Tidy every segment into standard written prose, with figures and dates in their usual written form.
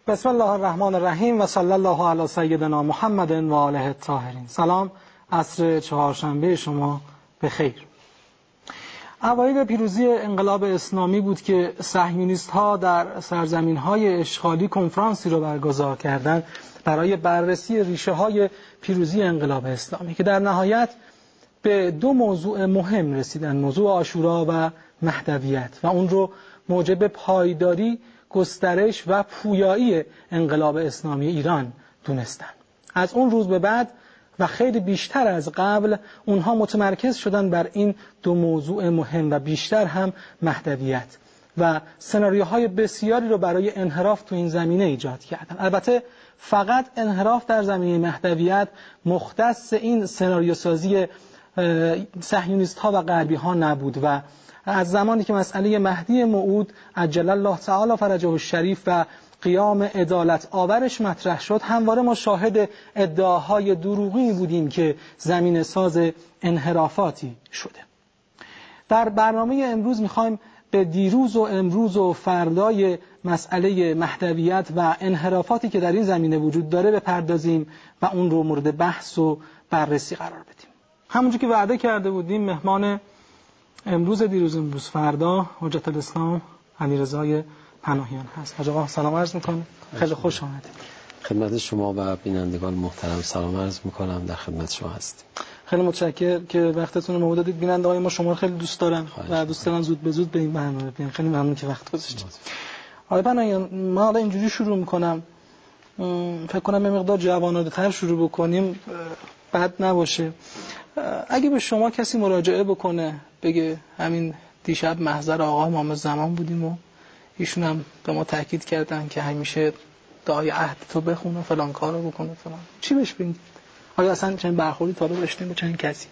بسم الله الرحمن الرحیم و صلی الله علی سیدنا محمد و آله الطاهرین. سلام، عصر چهارشنبه شما بخیر. اوایل پیروزی انقلاب اسلامی بود که صهیونیست ها در سرزمین های اشغالی کنفرانسی رو برگزار کردند برای بررسی ریشه های پیروزی انقلاب اسلامی که در نهایت به دو موضوع مهم رسیدن: موضوع عاشورا و مهدویت، و اون رو موجب پایداری، گسترش و پویایی انقلاب اسلامی ایران دونستن. از اون روز به بعد و خیلی بیشتر از قبل اونها متمرکز شدن بر این دو موضوع مهم و بیشتر هم مهدویت، و سناریوهای بسیاری رو برای انحراف تو این زمینه ایجاد کردن. البته فقط انحراف در زمینه مهدویت مختص این سناریو سازی صهیونیست ها و غربی ها نبود و از زمانی که مسئله مهدی موعود عجل الله تعالی فرجه الشریف و قیام عدالت آورش مطرح شد، همواره ما شاهد ادعاهای دروغی بودیم که زمین ساز انحرافاتی شده. در برنامه امروز میخوایم به دیروز و امروز و فردای مسئله مهدویت و انحرافاتی که در این زمینه وجود داره بپردازیم و اون رو مورد بحث و بررسی قرار بدیم. همونجور که وعده کرده بودیم، مهمان امروز فردا حجت الاسلام علیرضا پناهیان هست. حاج آقا سلام عرض میکنم، خیلی خوش آمدید. خدمت شما و بینندگان محترم سلام عرض میکنم، در خدمت شما هستیم. خیلی متشکرم که وقتتون رو دادید. بینندگان ما شما رو خیلی دوست دارن و دوست دارن زود به زود به این برنامه بیان. خیلی ممنون که وقت گذاشتید. آقای پناهیان، ما حالا اینجوری شروع میکنم، فکر کنم یه مقدار جوانانه‌تر شروع بکنیم، بد نباشه. اگه به شما کسی مراجعه بکنه بگه همین دیشب محضر آقا امام زمان بودیم و ایشون هم به ما تاکید کردن که همیشه دعای عهد تو بخونه فلان کارو بکنه فلان، چی بهش بگید؟ آیا اصلا چنین برخوردی تا حالا داشتین با چنین کسی؟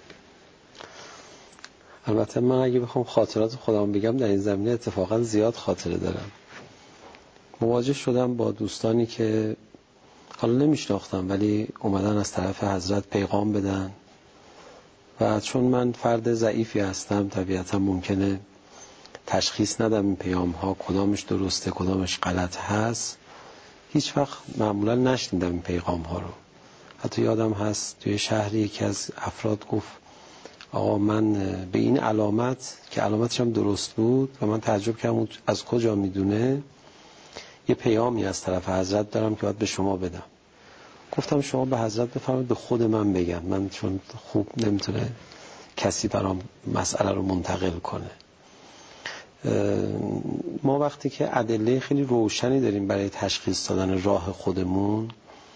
البته من اگه بخوام خاطرات خودم بگم در این زمینه اتفاقا زیاد خاطره دارم. مواجه شدم با دوستانی که حالا نمیشناختم ولی اومدن از طرف حضرت پیغام بدن و چون من فرد ضعیفی هستم طبیعتا ممکنه تشخیص ندم این پیام ها کدامش درسته کدامش غلط هست. هیچ وقت معمولا نشنیدم این پیغام ها رو. حتی یادم هست توی شهری یکی از افراد گفت آقا من به این علامت که علامتش هم درست بود و من تعجب کردم از کجا میدونه، یه پیامی از طرف حضرت دارم که باید به شما بدم. گفتم شما به حضرت بفرمایید به خود من بگم، من چون خوب نمیتونه کسی برام مسئله رو منتقل کنه. ما وقتی که ادله خیلی روشنی داریم برای تشخیص دادن راه خودمون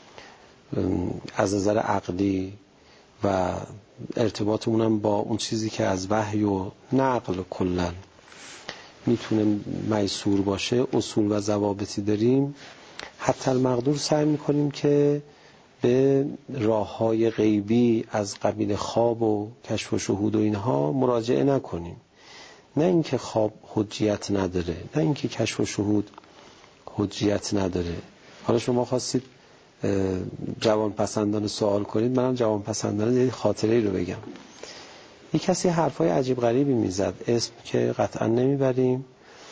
از نظر عقلی و ارتباطمون هم با اون چیزی که از وحی و نقل کلا میتونه میسور باشه، اصول و ضوابطی داریم، حتی المقدور سعی میکنیم که به راه‌های غیبی از قبیل خواب و کشف و شهود و اینها مراجعه نکنیم. نه اینکه خواب حجیت نداره، نه اینکه کشف و شهود حجیت نداره. حالا شما خواستید جوان پسندان سوال کنید، منم جوان پسندان یه خاطره رو بگم. یه کسی حرفای عجیب غریبی میزد، اسم که قطعا نمیبریم.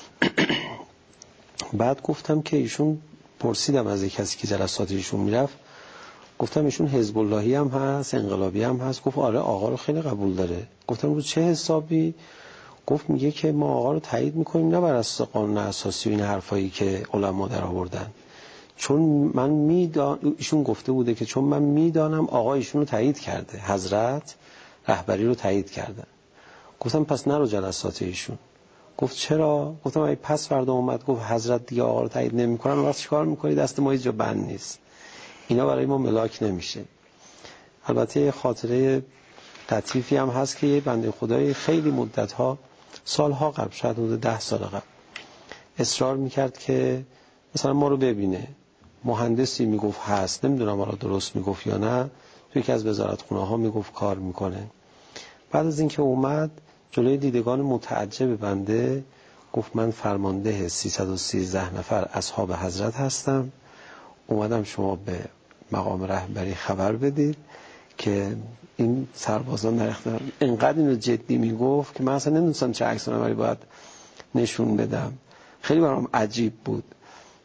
بعد گفتم که ایشون، پرسیدم از یک کسی که جلسات ایشون میرفت، گفتم ایشون حزب اللهی هم هست انقلابی هم هست؟ گفت آره آقا رو خیلی قبول داره. گفتم رو چه حسابی؟ گفت میگه که ما آقا رو تایید میکنیم نه بر اساس قانون اساسی و این حرفایی که علما در آوردن، چون من ایشون گفته بوده که چون من میدانم آقا ایشون رو تایید کرده، حضرت رهبری رو تایید کردن. گفتم پس نرو جلسات ایشون. گفت چرا؟ گفتم ای پس فردا اومد گفت حضرت دیگه آقا رو تایید نمیکنن، وقت چیکار میکنی؟ دست ما هیچ جا بند نیست، اینا برای ما ملاک نمیشه. البته خاطره لطیفی هم هست که یه بنده خدای خیلی مدت‌ها، سالها قبل، شاید حدود 10 سال قبل، اصرار میکرد که مثلا ما رو ببینه. مهندسی میگفت هست، نمیدونم حالا درست میگفت یا نه، توی یکی از وزارتخونه ها میگفت کار میکنه. بعد از اینکه اومد جلوی دیدگان متعجب بنده گفت من فرمانده 313 نفر اصحاب حضرت هستم، اومدم شما به مقام رهبری خبر بدید که این سربازان در اختیار. اینقدر اینو جدی میگفت که من اصلا نمیدونستم چه عکس العملی باید نشون بدم. خیلی برام عجیب بود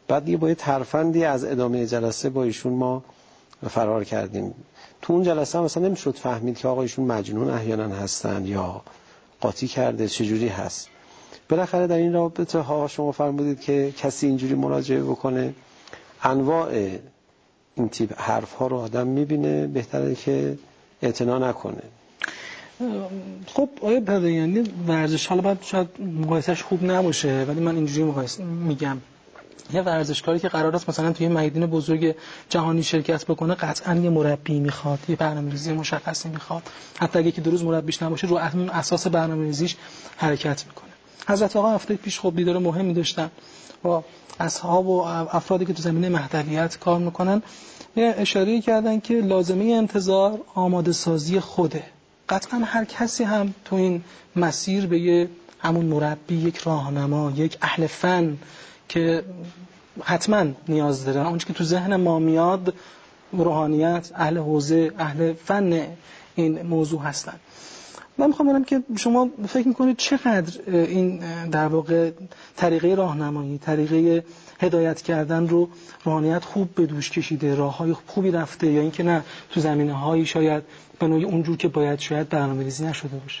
بعد یه با یه ترفندی از ادامه جلسه با ایشون ما فرار کردیم. تو اون جلسه هم مثلا نمیشد فهمید که آقا ایشون مجنون احیانا هستن یا قاطی کرده، چجوری هست. بالاخره در این رابطه ها شما فرمودید که کسی اینجوری مراجعه بکنه، انواع این تیپ حرف ها رو آدم میبینه، بهتره که اعتنا نکنه. خب آیا پدایانی ورزش، حالا باید شاید مقایسش خوب نباشه ولی من اینجوری مقایسه میگم، یه ورزشکاری که قرار است مثلا توی میدان بزرگ جهانی شرکت بکنه قطعاً یه مربی میخواد، یه برنامه‌ریزی مشخصی میخواد، حتی اگه که دو روز مربیش نباشه رو اون اساس برنامه‌ریزیش حرکت میکنه. حضرت آقا هفته پیش خب دیدار مهمی داشتن با اصحاب و افرادی که تو زمینه مهدویت کار میکنن، یه اشاره کردن که لازمه انتظار آماده سازی خوده. قطعاً هر کسی هم تو این مسیر به یه همون مربی، یک راهنما، یک اهل فن که حتما نیاز داره. اونچه که تو ذهن ما میاد روحانیت، اهل حوزه، اهل فن این موضوع هستن. من میخوام ببینم که شما فکر میکنید چقدر این در واقع طریقه راهنمایی، طریقه هدایت کردن رو روحانیت خوب به دوش کشیده، راههای خوبی رفته، یا اینکه نه تو زمینه‌هایی شاید به نوعی اونجور که باید شاید برنامه‌ریزی نشده باشه؟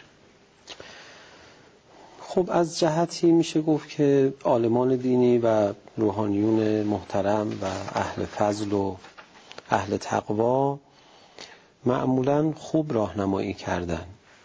خب از جهتی میشه گفت که عالمان دینی و روحانیون محترم و اهل فضل و اهل تقوا معمولاً خوب راهنمایی کردن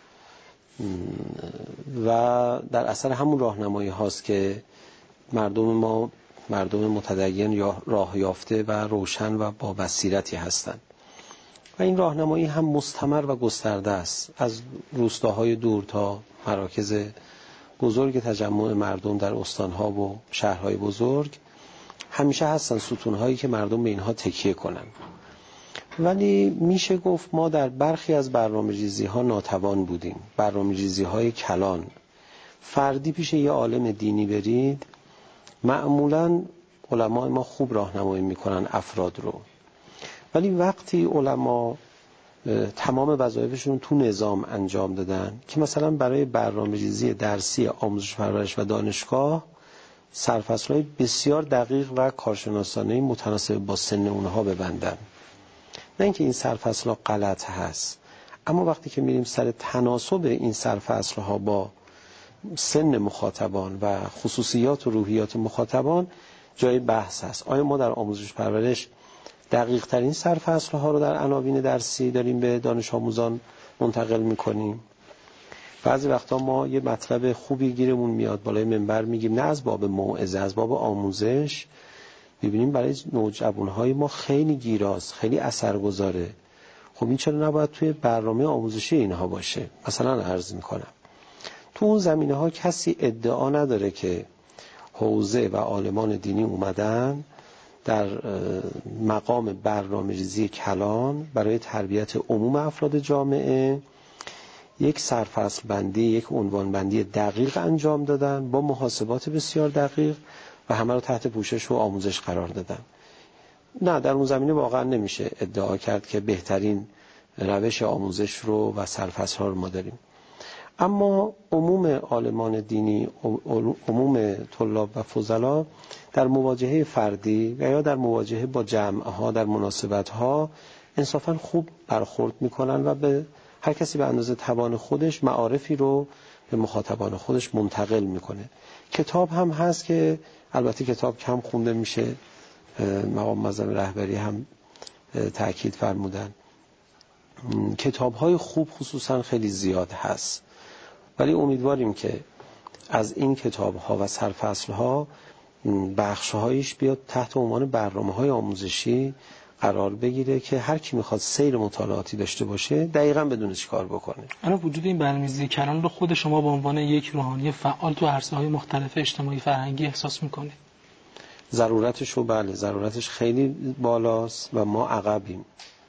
و در اثر همون راهنمایی هاست که مردم ما مردم متدین یا راه یافته و روشن و با بصیرتی هستند و این راهنمایی هم مستمر و گسترده است. از روستاهای دور تا مراکز بزرگ تجمع مردم در استانها و شهرهای بزرگ همیشه هستن ستونهایی که مردم به اینها تکیه کنن. ولی میشه گفت ما در برخی از برنامه‌ریزی ها ناتوان بودیم. برنامه‌ریزی های کلان، فردی پیش یه عالم دینی برید، معمولاً علمای ما خوب راهنمایی میکنن افراد رو، ولی وقتی علما تمام وظایفشون تو نظام انجام دادن که مثلا برای برنامه‌ریزی درسی آموزش پرورش و دانشگاه سرفصل‌های بسیار دقیق و کارشناسانه متناسب با سن اونها ببندن، نه اینکه این سرفصل‌ها غلط هست، اما وقتی که میریم سر تناسب این سرفصل‌ها با سن مخاطبان و خصوصیات و روحیات مخاطبان جای بحث هست. آیا ما در آموزش پرورش دقیق ترین سرفصل ها رو در عناوین درسی داریم به دانش آموزان منتقل میکنیم؟ بعضی وقتا ما یه مطلب خوبی گیرمون میاد بالای منبر میگیم نه از باب موعظه، از باب آموزش، ببینیم برای نوجوانهای ما خیلی گیراست، خیلی اثرگذاره. خب این چرا نباید توی برنامه آموزشی اینها باشه؟ مثلا عرض میکنم تو اون زمینه ها کسی ادعا نداره که حوزه و عالمان دینی اومدن در مقام برنامه‌ریزی کلان برای تربیت عموم افراد جامعه یک سرفصل بندی، یک عنوان بندی دقیق انجام دادن با محاسبات بسیار دقیق و همه رو تحت پوشش و آموزش قرار دادن. نه، در اون زمینه واقعا نمیشه ادعا کرد که بهترین روش آموزش رو و سرفصل ها رو ما داریم. اما عموم عالمان دینی، عموم طلاب و فضلا در مواجهه فردی و یا در مواجهه با جمعها در مناسبتها انصافاً خوب برخورد میکنن و به هر کسی به اندازه توان خودش معارفی رو به مخاطبان خودش منتقل میکنه. کتاب هم هست که البته کتاب کم خونده میشه، مقام معظم رهبری هم تأکید فرمودن کتاب‌های خوب خصوصاً خیلی زیاد هست، ولی امیدواریم که از این کتاب‌ها و سرفصل‌ها بخش‌هایش بیاد تحت عنوان برنامه‌های آموزشی قرار بگیره که هر کی میخواد سیر مطالعاتی داشته باشه دقیقاً بدونه چی کار بکنه. الان وجود این برنامه‌ریزی کلان رو خود شما به عنوان یک روحانی فعال تو عرصه‌های مختلف اجتماعی فرهنگی احساس می‌کنید؟ ضرورتش رو بله، ضرورتش خیلی بالاست و ما عقبیم.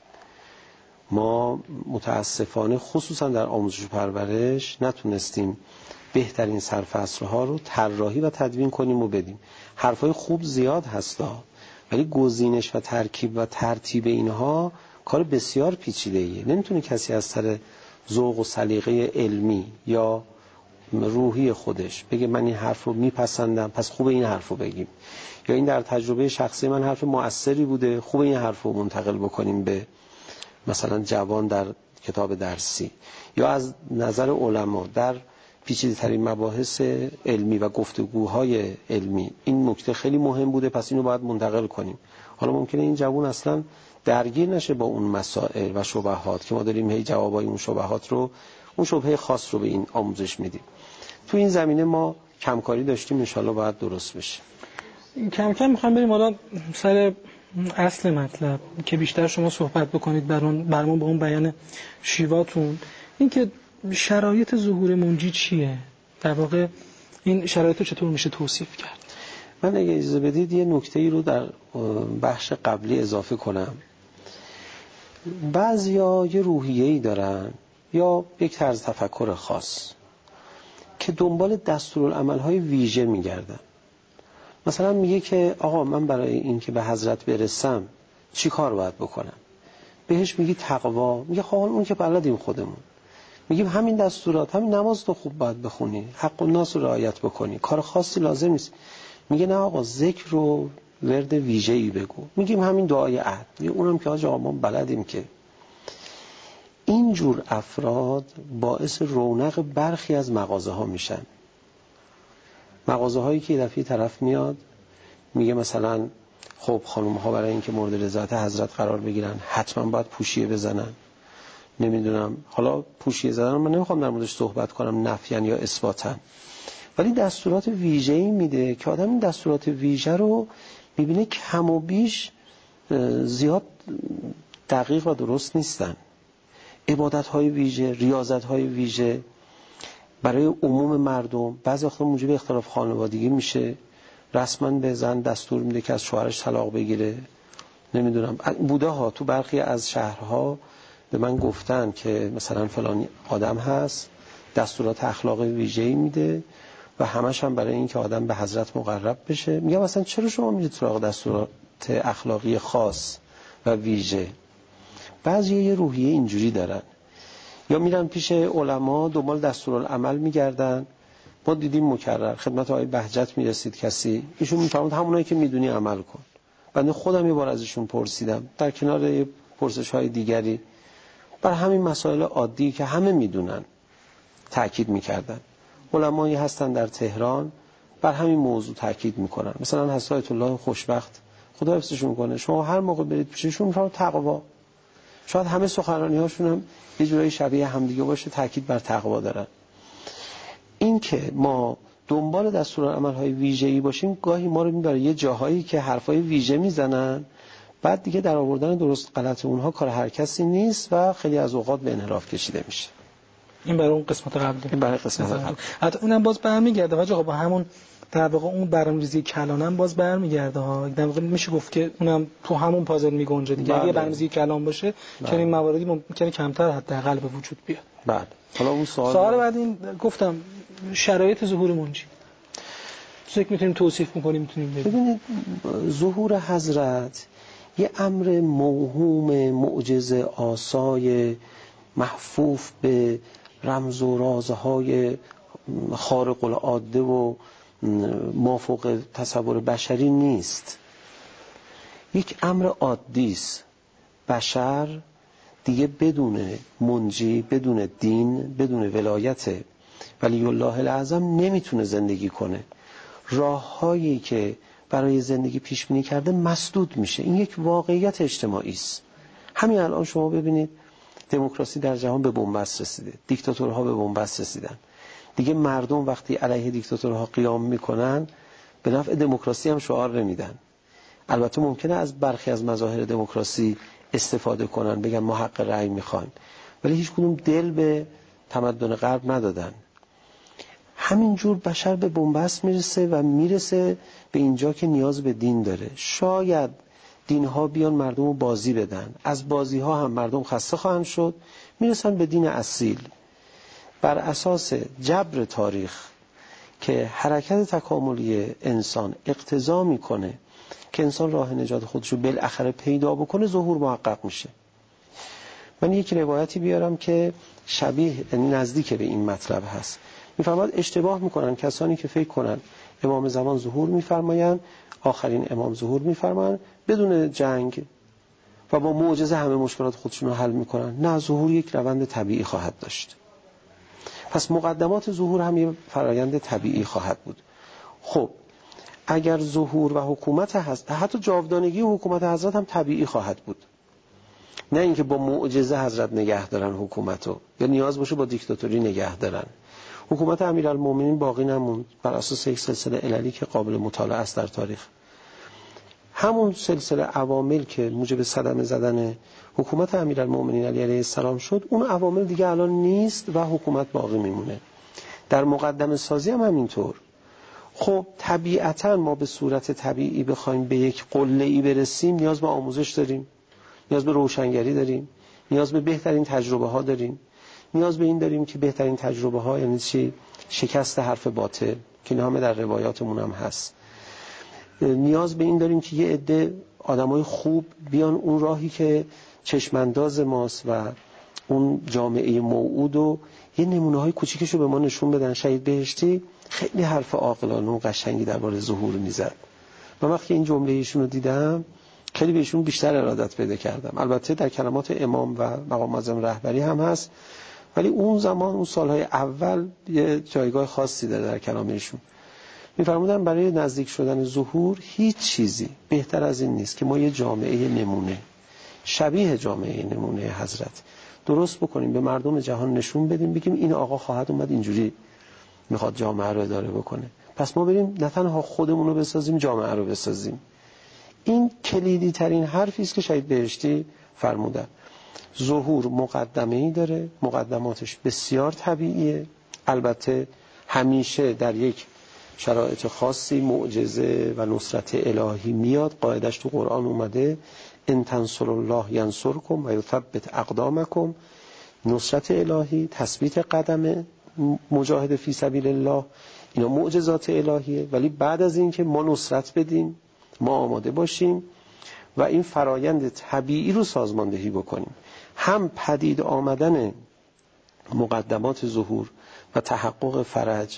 ما متاسفانه خصوصا در آموزش و پرورش نتونستیم بهترین سرفصل‌ها رو طراحی و تدوین کنیم و بدیم. حرفای خوب زیاد هستا، ولی گزینش و ترکیب و ترتیب اینها کار بسیار پیچیده‌ایه. نمیتونه کسی از سر ذوق و سلیقه علمی یا روحی خودش بگه من این حرف رو میپسندم پس خوب این حرف رو بگیم، یا این در تجربه شخصی من حرف مؤثری بوده خوب این حرف رو منتقل بکنیم به مثلا جوان در کتاب درسی، یا از نظر علما در پیچیده‌ترین مباحث علمی و گفتگوهای علمی این نکته خیلی مهم بوده پس اینو باید منتقل کنیم. حالا ممکنه این جوان اصلا درگیر نشه با اون مسائل و شبهات که ما داریم هی جوابای اون شبهات رو، اون شبهه خاص رو به این آموزش میدیم. تو این زمینه ما کمکاری داشتیم، انشالله باید درست بشه. کم کم میخوام بریم حالا سر اصل مطلب که بیشتر شما صحبت بکنید برامون به اون بیان شیواتون، این که شرایط ظهور منجی چیه؟ در واقع این شرایط رو چطور میشه توصیف کرد؟ من اگه اجازه بدید یه نکته‌ای رو در بخش قبلی اضافه کنم. بعضیا یه روحیه‌ای دارن یا یک طرز تفکر خاص که دنبال دستورالعمل‌های ویژه می‌گردن. مثلا میگه که آقا من برای این که به حضرت برسم چی کار باید بکنم؟ بهش میگی تقوا، میگه خب اون که بلدیم خودمون. میگیم همین دستورات، همین نماز تو خوب باید بخونی، حق الناس رو رعایت بکنی، کار خاصی لازم نیست. میگه نه آقا ذکر رو ورد ویژه‌ای بگو. میگیم همین دعای عهد، میگه اونم که آقا ما بلدیم. که این جور افراد باعث رونق برخی از مغازه ها میشن. مغازه هایی که یه دفعه طرف میاد میگه مثلا خب خانم ها برای اینکه مورد رضایت حضرت قرار بگیرن حتما باید پوشیه بزنن. نمیدونم، حالا پوشیه زدن من نمیخوام در موردش صحبت کنم نفیان یا اثباتن، ولی دستورات ویژه‌ای میده که آدم این دستورات ویژه رو میبینه کم و بیش زیاد دقیق و درست نیستن. عبادت‌های ویژه، ریاضت‌های ویژه برای عموم مردم بعضی وقتا موجب اختلاف خانوادگی میشه. رسما به زن دستور میده که از شوهرش طلاق بگیره. نمیدونم بوده ها تو برخی از شهرها به من گفتن که مثلا فلان آدم هست دستورات اخلاقی ویژه‌ای میده و همش هم برای این که آدم به حضرت مقرب بشه. میگم مثلا چرا شما میرید سراغ دستورات اخلاقی خاص و ویژه؟ بعضی یه روحیه اینجوری دارن، یا میرن پیش علما دنبال دستورالعمل میگردن. ما دیدیم مکرر خدمت آقای بهجت میرسید کسی، ایشون میفرمود همونایی که میدونی عمل کن. بنده خودم یه بار ازشون پرسیدم در کنار پرسش‌های دیگری بر همین مسائل عادی که همه میدونن تأکید میکردن. علمایی هستن در تهران بر همین موضوع تأکید میکنن، مثلا حضرت آیت الله خوشبخت خدا حفظشون کنه، شما هر موقع برید پیششون میفرمایند تقوا. شاید همه سخنرانی‌هاشون هم یه جورایی شبیه همدیگه باشه، تأکید بر تقوا دارن. این که ما دنبال دستورالعمل‌های ویژه‌ای باشیم گاهی ما رو میبره یه جاهایی که حرفای ویژه میزنن، بعد دیگه در آوردن درست غلط اونها کار هر کسی نیست و خیلی از اوقات به انحراف کشیده میشه. این برای اون قسمت قبلی. این برای قسمت قبلی. حتی اونم باز برمیگرده آقا با همون در واقع اون برنامه‌ریزی کلانم باز برمیگرده ها. در واقع میشه گفت که اونم تو همون پازل میگنجه دیگه. اگه برنامه‌ریزی کلان باشه که این مواردی ممکنه کمتر حداقل به وجود بیاد. بله. حالا اون سوال بعد این گفتم شرایط ظهور منجی. فکر می‌تونیم توصیف می‌کنیم می‌تونیم ببینید ظهور حضرت یه امر موهوم معجزه آسای محفوف به رمز و رازهای خارق العاده و مافوق تصور بشری نیست. یک امر عادی است. بشر دیگه بدون منجی، بدون دین، بدون ولایت ولی الله الاعظم نمیتونه زندگی کنه. راههایی که برای زندگی پیش بینی کرده مسدود میشه. این یک واقعیت اجتماعی است. همین الان شما ببینید دموکراسی در جهان به بنبست رسیده، دیکتاتورها به بنبست رسیدن. دیگه مردم وقتی علیه دیکتاتورها قیام میکنن به نفع دموکراسی هم شعار نمیدن. البته ممکنه از برخی از مظاهر دموکراسی استفاده کنن، بگن ما حق رأی میخوایم، ولی هیچ کدوم دل به تمدن غرب ندادن. همینجور بشر به بنبست میرسه و میرسه به اینجا که نیاز به دین داره. شاید دینها بیان مردم رو بازی بدن، از بازی ها هم مردم خسته خواهند شد، میرسن به دین اصیل بر اساس جبر تاریخ که حرکت تکاملی انسان اقتضا میکنه که انسان راه نجات خودش رو بالاخره پیدا بکنه، ظهور محقق میشه. من یک روایتی بیارم که شبیه، یعنی نزدیک به این مطلب هست. میفرماد اشتباه میکنن کسانی که فکر کنن امام زمان ظهور میفرمایند، آخرین امام ظهور میفرمایند بدون جنگ و با معجزه همه مشکلات خودشون رو حل میکنن. نه، ظهور یک روند طبیعی خواهد داشت. پس مقدمات ظهور هم یک فرایند طبیعی خواهد بود. خب اگر ظهور و حکومت حتی جاودانگی حکومت حضرت هم طبیعی خواهد بود، نه اینکه با معجزه حضرت نگه دارن حکومتو یا نیاز باشه با دیکتاتوری نگه دارن. حکومت امیرالمومنین باقی نموند بر اساس یک سلسله عللی که قابل مطالعه است در تاریخ. همون سلسله عوامل که موجب صدمه زدن حکومت امیرالمومنین علی علیه السلام شد، اون عوامل دیگه الان نیست و حکومت باقی میمونه. در مقدمه سازی هم همینطور. خب طبیعتا ما به صورت طبیعی بخوایم به یک قله‌ای برسیم نیاز به آموزش داریم، نیاز به روشنگری داریم، نیاز به بهترین تجربه ها داریم، نیاز به این داریم که بهترین تجربه ها یعنی چی؟ شکست حرف باطل که نام در روایاتمون هم هست. نیاز به این داریم که یه عده آدمای خوب بیان اون راهی که چشمانداز ماست و اون جامعه موعود و یه نمونه‌های کوچیکشو به ما نشون بدن. شهید بهشتی خیلی حرف عاقلانه و قشنگی درباره ظهور میزد. من وقتی این جمله ایشون رو دیدم خیلی بهشون بیشتر ارادت پیدا کردم. البته در کلمات امام و مقام معظم رهبری هم هست، ولی اون زمان اون سالهای اول یه جایگاه خاصی داره در کلام ایشون. می‌فرمودن برای نزدیک شدن ظهور هیچ چیزی بهتر از این نیست که ما یه جامعه نمونه شبیه جامعه نمونه حضرت درست بکنیم، به مردم جهان نشون بدیم، بگیم این آقا خواهد اومد اینجوری میخواد جامعه رو اداره بکنه، پس ما بریم نه تنها خودمون رو بسازیم، جامعه رو بسازیم. این کلیدی ترین حرفی است که شهید بهشتی فرمودن. ظهور مقدمه‌ای داره، مقدماتش بسیار طبیعیه، البته همیشه در یک شرایط خاصی معجزه و نصرت الهی میاد. قاعدش تو قرآن اومده ان تنصروا الله ینصرکم و یثبت اقدامکم. نصرت الهی، تثبیت قدم مجاهد فی سبیل الله، اینا معجزات الهیه. ولی بعد از این که ما نصرت بدیم، ما آماده باشیم و این فرایند طبیعی رو سازماندهی بکنیم. هم پدید آمدن مقدمات ظهور و تحقق فرج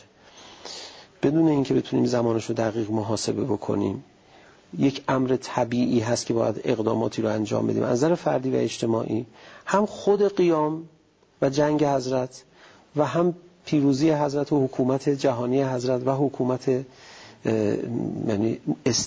بدون اینکه بتونیم زمانش رو دقیق محاسبه بکنیم یک امر طبیعی هست که باید اقداماتی رو انجام بدیم از نظر فردی و اجتماعی. هم خود قیام و جنگ حضرت و هم پیروزی حضرت و حکومت جهانی حضرت و حکومت یعنی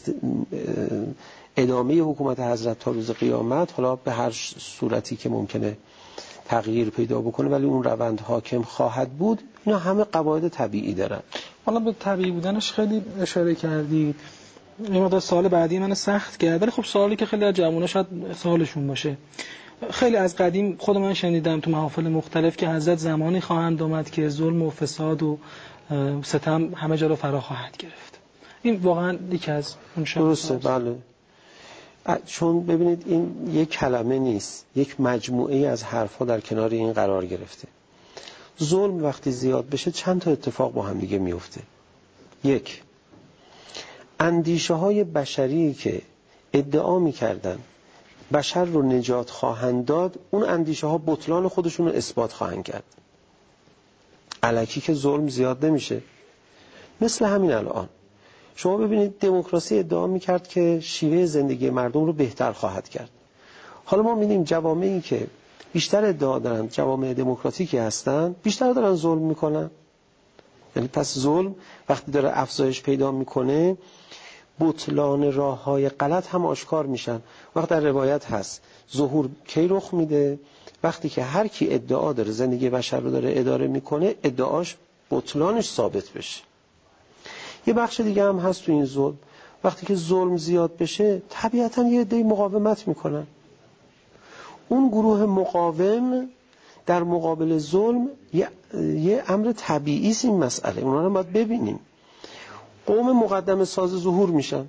ادامه حکومت حضرت تا روز قیامت، حالا به هر صورتی که ممکنه تغییر پیدا بکنه ولی اون روند حاکم خواهد بود. اینا همه قواعد طبیعی دارن. حالا به طبیعی بودنش خیلی اشاره کردید. این مقدار سوال بعدی من سخت کرد، ولی خب سوالی که خیلی از جوونا شاید سوالشون باشه. خیلی از قدیم خود من شنیدم تو محافل مختلف که حضرت زمانی خواهند آمد که ظلم و فساد و ستم همه جا رو فرا خواهد گرفت. این واقعا یکی از اون درسته. بله، چون ببینید این یک کلمه نیست، یک مجموعه از حرفها در کنار این قرار گرفته. ظلم وقتی زیاد بشه چند تا اتفاق با هم دیگه میفته. یک، اندیشه های بشری که ادعا میکردن بشر رو نجات خواهند داد، اون اندیشه ها بطلان خودشون رو اثبات خواهند کرد. الکی که ظلم زیاد نمیشه. مثل همین الان شما ببینید دموکراسی ادعا میکرد که شیوه زندگی مردم رو بهتر خواهد کرد. حالا ما می‌بینیم جوامعی که بیشتر ادعا دارن جوامع دموکراتیکی هستن بیشتر دارن ظلم میکنن. یعنی پس ظلم وقتی داره افزایش پیدا میکنه بطلان راه‌های غلط هم آشکار میشن. وقت در روایت هست ظهور کی رخ میده؟ وقتی که هر کی ادعا داره زندگی بشر رو داره اداره میکنه ادعاش بطلانش ثابت بشه. یه بخش دیگه هم هست تو این ظلم، وقتی که ظلم زیاد بشه طبیعتاً یه عده مقاومت میکنن. اون گروه مقاوم در مقابل ظلم یه امر طبیعی است. این مسئله اونا رو باید ببینیم. قوم مقدمه ساز ظهور میشن.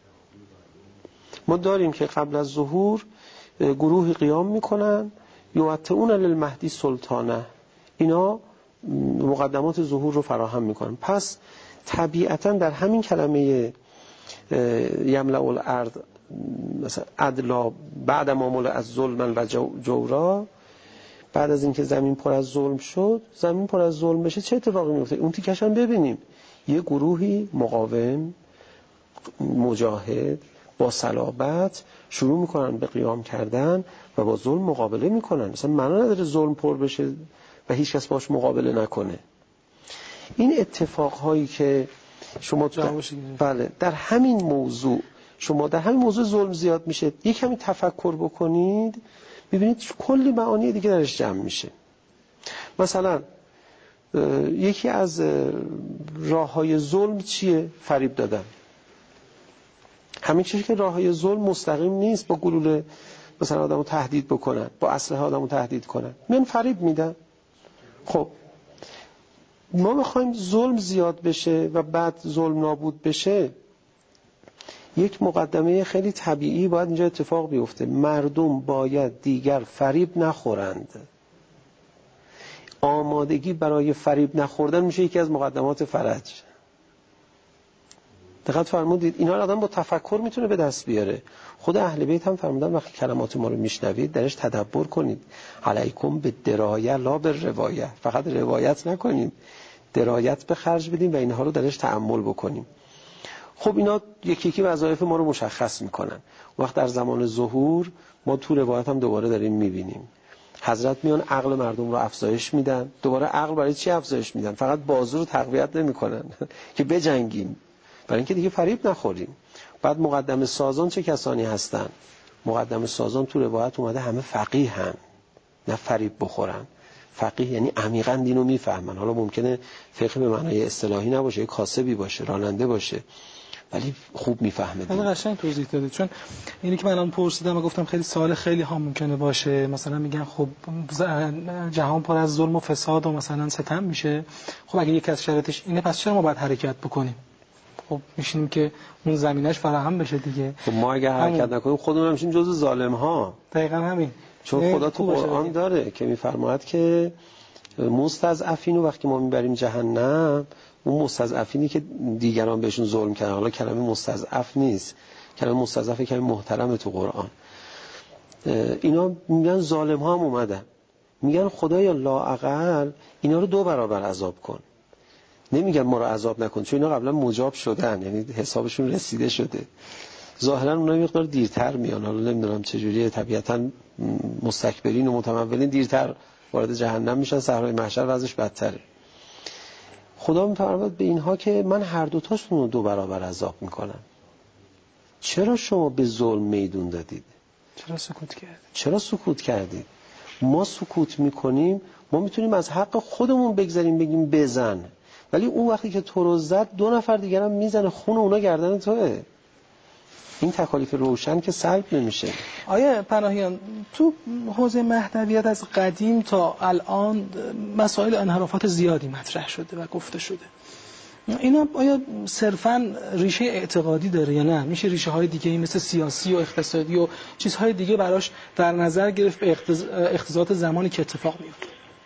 ما داریم که قبل از ظهور گروهی قیام میکنن یوطئون للمهدی سلطانه، اینا مقدمات ظهور رو فراهم میکنن. پس طبیعتا در همین کلمه یملأ الارض مثلا عدلا بعد ما ملئ از ظلما و جورا بعد از اینکه زمین پر از ظلم شد، زمین پر از ظلم بشه چه اتفاقی میفته؟ اون تیکش هم ببینیم، یه گروهی مقاوم مجاهد با صلابت شروع میکنن به قیام کردن و با ظلم مقابله میکنن. مثلا معنا نداره ظلم پر بشه و هیچ کس باش مقابله نکنه. این اتفاقهایی که شما بله در همین موضوع ظلم زیاد میشه، یک کمی تفکر بکنید ببینید کلی معانی دیگه درش جمع میشه. مثلا یکی از راههای ظلم چیه؟ فریب دادن. همین چیزی که راههای ظلم مستقیم نیست با گلوله مثلا آدمو تهدید بکنن، با اسلحه آدمو تهدید کنن، من فریب میدن. خب ما میخوایم ظلم زیاد بشه و بعد ظلم نابود بشه، یک مقدمه خیلی طبیعی باید اینجا اتفاق بیفته. مردم باید دیگر فریب نخورند. آمادگی برای فریب نخوردن میشه یکی از مقدمات فرج. دقت فرمودید اینا رو آدم با تفکر میتونه به دست بیاره. خود اهل بیت هم فرمودن وقتی کلمات ما رو میشنوید درش تدبر کنید. علیکم به درایه لا به روایه، فقط روایت نکنید، درایت به خرج بدیم و اینها رو درش تأمل بکنیم. خب اینا یکی یکی وظایف ما رو مشخص میکنن. وقت در زمان ظهور ما تو روایت هم دوباره داریم میبینیم حضرت میان عقل مردم رو افزایش میدن. دوباره عقل برای چی افزایش میدن؟ فقط بازو رو تقویت نمیکنن که بجنگیم، برای اینکه دیگه فریب نخوریم. بعد مقدمه سازان چه کسانی هستن؟ مقدمه سازان تو روایت اومده همه فقیه هن، نه فریب بخورن. فقیه یعنی عمیقاً دینو میفهمن. حالا ممکنه فقه به معنای اصطلاحی نباشه، کاسبی باشه، راننده باشه، ولی خوب میفهمه. خیلی قشنگ توضیح دادید. چون اینی که من الان پرسیدم و گفتم خیلی سوال خیلی ها ممکنه باشه، مثلا میگن خب جهان پر از ظلم و فساد و مثلا ستم میشه، خب اگه یکی از شرایطش اینه پس چرا ما باید حرکت بکنیم؟ خب میشینیم که اون زمینش فراهم بشه دیگه. خب ما اگه حرکت نکنیم خودمون میشیم جزو ظالم ها. دقیقاً همین. چون خدا تو قرآن داره که میفرماید که مستضعفین رو وقتی ما میبریم جهنم، اون مستضعفینی که دیگران بهشون ظلم کردن، حالا کلمه مستضعف نیست، کلمه مستضعف کلمه محترمه تو قرآن، اینا میگن ظالم ها هم اومدن، میگن خدایا لااقل اینا رو 2 برابر عذاب کن. نمیگن ما رو عذاب نکن، چون اینا قبلا مجاب شدن، یعنی حسابشون رسیده شده. ظاهرا اونها یه مقدار دیرتر میان، حالا نمیدونم چجوریه، طبیعتا مستکبرین و متمولین دیرتر وارد جهنم میشن، صحرای محشر وضعش بدتره. خدا میفرماید به اینها که من هر دوتاشون رو 2 برابر عذاب میکنم. چرا شما به ظلم میدون دادید؟ چرا سکوت کردید؟ ما سکوت میکنیم، ما میتونیم از حق خودمون بگذاریم بگیم بزن، ولی اون وقتی که تو رو زد 2 نفر دیگر هم میزنه، خون اونا گردن توه. این تکالیف روشن که سلب نمیشه. آیا پناهیان تو حوزه مهدویت از قدیم تا الان مسائل انحرافات زیادی مطرح شده و گفته شده، اینا آیا صرفاً ریشه اعتقادی داره یا نه میشه ریشه های دیگه مثل سیاسی و اقتصادی و چیزهای دیگه براش در نظر گرفت به اقتضاعات زمانی که اتفاق میفته؟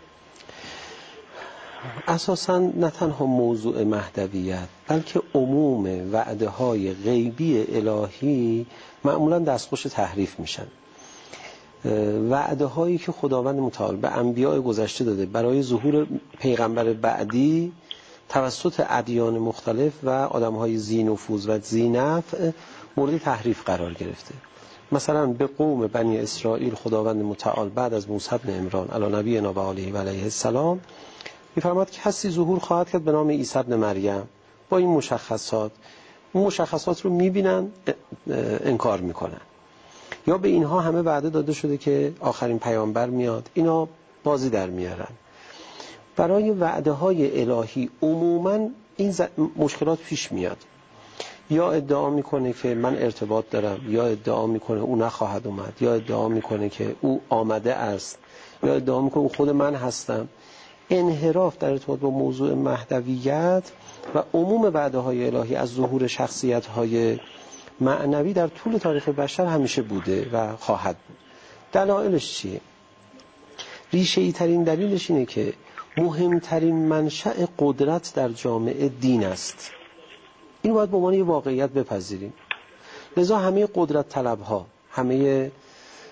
اساساً نه تنها موضوع مهدویت بلکه عموم وعده های غیبی الهی معمولاً دستخوش تحریف میشن. وعده هایی که خداوند متعال به انبیاء گذشته داده برای ظهور پیغمبر بعدی توسط ادیان مختلف و آدم‌های ذی نفوذ و ذی نفع مورد تحریف قرار گرفته. مثلا به قوم بنی اسرائیل خداوند متعال بعد از موسی بن عمران علی نبینا و آله و علیه السلام می‌فرماید که کسی ظهور خواهد کرد به نام عیسی بن مریم با این مشخصات. اون مشخصات رو می‌بینن انکار می‌کنن. یا به اینها همه وعده داده شده که آخرین پیامبر میاد، اینا بازی در میارن. برای وعده های الهی عموماً این مشکلات پیش میاد. یا ادعا میکنه که من ارتباط دارم، یا ادعا میکنه او نخواهد اومد، یا ادعا میکنه که او آمده است، یا ادعا میکنه او خود من هستم. انحراف در ارتباط با موضوع مهدویت و عموم وعده های الهی از ظهور شخصیت های معنوی در طول تاریخ بشر همیشه بوده و خواهد بود. دلایلش چیه؟ ریشه‌ای ترین دلیلش اینه که مهمترین منشأ قدرت در جامعه دین است. این باید به عنوان یه واقعیت بپذیریم. لذا همه قدرت طلبها، همه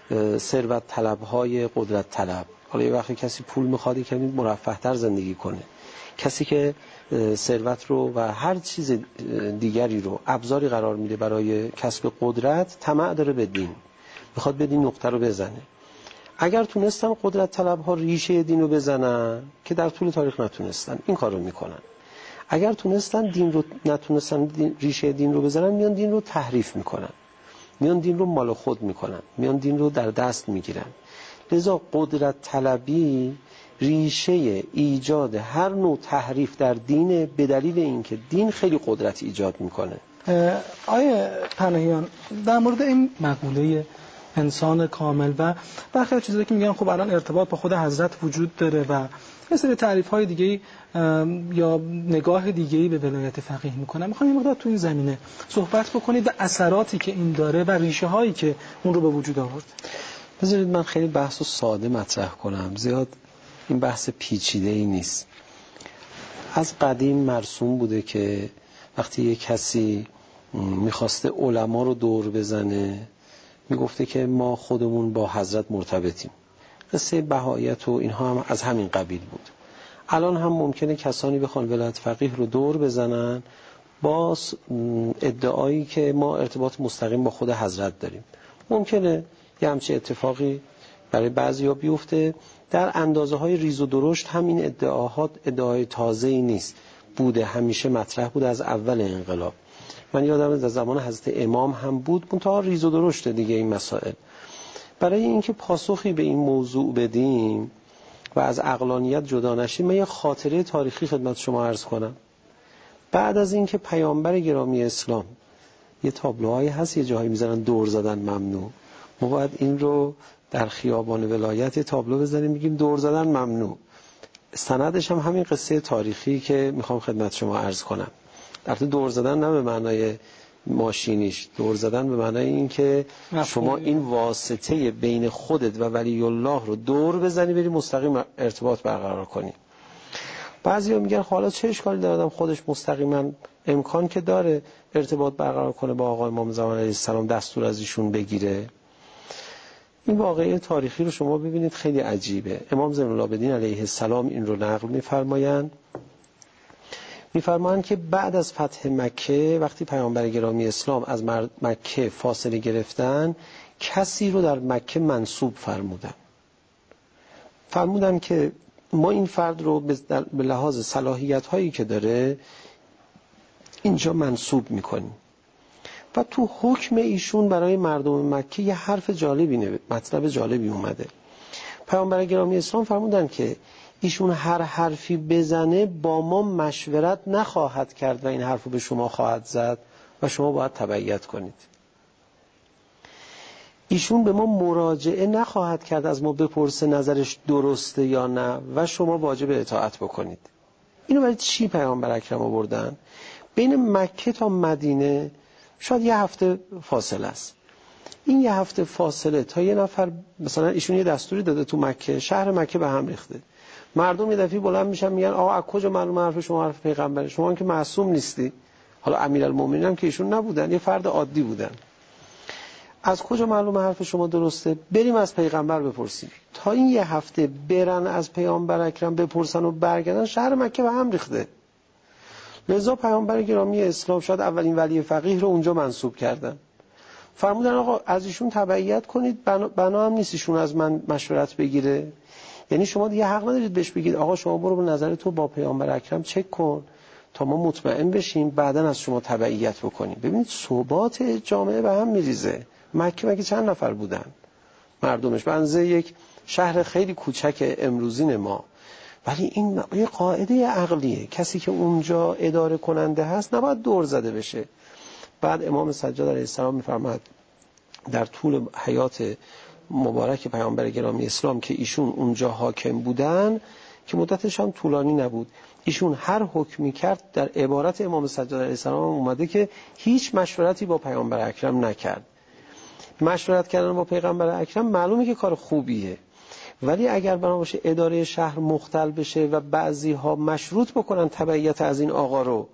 ثروت طلب‌های قدرت طلب. حالا یه وقتی کسی پول می‌خواد کمی مرفه‌تر زندگی کنه، کسی که ثروت رو و هر چیز دیگری رو ابزاری قرار میده برای کسب قدرت، طمع داره به دین، میخواد به دین نقطه رو بزنه. اگر تونستن قدرت طلب‌ها ریشه دین رو بزنن، که در طول تاریخ نتونستن، این کار رو میکنن. اگر تونستن نتونستن ریشه دین رو بزنن، میان دین رو تحریف میکنن، میان دین رو مال خود میکنن، میان دین رو در دست میگیرن. لذا قدرت طلبی ریشه ایجاد هر نوع تحریف در دین، به دلیل اینکه دین خیلی قدرت ایجاد میکنه. آیه پناهیان، در مورد این مقوله انسان کامل و برخی از چیزایی که میگن خب الان ارتباط با خود حضرت وجود داره و یه سری تعریف‌های دیگه یا نگاه دیگه‌ای به ولایت فقیه میکنن، میخوام یه مقدار تو این زمینه صحبت بکنید و اثراتی که این داره و ریشه‌هایی که اون رو به وجود آورد. بذارید من خیلی بحث و ساده مطرح کنم، زیاد این بحث پیچیده‌ای نیست. از قدیم مرسوم بوده که وقتی یک کسی میخواسته علما رو دور بزنه، میگفته که ما خودمون با حضرت مرتبطیم. قصه بهایت و اینها هم از همین قبیل بود. الان هم ممکنه کسانی بخوان ولایت فقیه رو دور بزنن با ادعایی که ما ارتباط مستقیم با خود حضرت داریم. ممکنه یه همچین اتفاقی برای بعضیا بیفته. در اندازه های ریز و درشت هم این ادعاهای تازه‌ای نیست، بوده، همیشه مطرح بوده از اول انقلاب. من یادم در زمان حضرت امام هم بود، منتها ریز و درشت دیگه این مسائل. برای اینکه پاسخی به این موضوع بدیم و از عقلانیت جدا نشیم، من یه خاطره تاریخی خدمت شما عرض کنم. بعد از اینکه پیامبر گرامی اسلام، یه تابلوهایی هست یه جاهایی میذارن دور زدن ممنوع، ما باید این رو در خیابان ولایت تابلو بزنیم میگیم دور زدن ممنوع. سندش هم همین قصه تاریخی که میخوام خدمت شما عرض کنم. البته دور زدن نه به معنای ماشینیش، دور زدن به معنای این که شما این واسطه بین خودت و ولی الله رو دور بزنی بری مستقیم ارتباط برقرار کنی. بعضیا میگن حالا چه اشکالی داره آدم خودش مستقیما امکان که داره ارتباط برقرار کنه با آقا امام زمان علیه السلام، دستور از ایشون بگیره. این واقعه تاریخی رو شما ببینید خیلی عجیبه. امام زین العابدین علیه السلام این رو نقل میفرمایند که بعد از فتح مکه وقتی پیامبر گرامی اسلام از مکه فاصله گرفتن، کسی رو در مکه منصوب فرمودن که ما این فرد رو به لحاظ صلاحیت هایی که داره اینجا منصوب میکنیم. و تو حکم ایشون برای مردم مکه یه حرف جالبی مطلب جالبی اومده. پیامبر گرامی اسلام فرمودن که ایشون هر حرفی بزنه با ما مشورت نخواهد کرد و این حرفو به شما خواهد زد و شما باید تبعیت کنید. ایشون به ما مراجعه نخواهد کرد از ما بپرسه نظرش درسته یا نه و شما واجب اطاعت بکنید. اینو برای چی پیامبر اکرم آوردن؟ بین مکه تا مدینه شاید یه هفته فاصله است. این یه هفته فاصله تا یه نفر مثلا ایشون یه دستوری داده تو مکه، شهر مکه به هم ریخته، مردم یه دفعه بلند میشن میگن آقا از کجا معلومه حرف شما حرف پیغمبره؟ شما هم که معصوم نیستی. حالا امیرالمومنین هم که ایشون نبودن، یه فرد عادی بودن. از کجا معلومه حرف شما درسته؟ بریم از پیغمبر بپرسیم. تا این یه هفته برن از پیامبر اکرم بپرسن و برگردن، شهر مکه به هم ریخته. لذا پیامبر گرامی اسلام شاید اولین ولی فقیه رو اونجا منصوب کردن. فرمودن آقا از ایشون تبعیت کنید، بنا هم نیست ایشون از من مشورت بگیره. یعنی شما دیگه حق ندارید بهش بگید آقا شما برو به نظر تو با پیامبر اکرم چک کن تا ما مطمئن بشیم بعدن از شما تبعیت بکنیم. ببینید ثبات جامعه به هم میریزه. مکه چند نفر بودن مردمش؟ بنزه یک شهر خیلی کوچک امروزین ما. ولی این یه قاعده عقلیه، کسی که اونجا اداره کننده هست نباید دور زده بشه. بعد امام سجاد علیه السلام میفرماد در طول حیات مبارک پیامبر گرامی اسلام که ایشون اونجا حاکم بودن، که مدتش هم طولانی نبود، ایشون هر حکمی کرد در عبارت امام سجاد علیه السلام اومده که هیچ مشورتی با پیامبر اکرم نکرد. مشورت کردن با پیغمبر اکرم معلومه که کار خوبیه، ولی اگر بنا باشه اداره شهر مختل بشه و بعضی ها مشروط بکنن تبعیت از این آقا رو،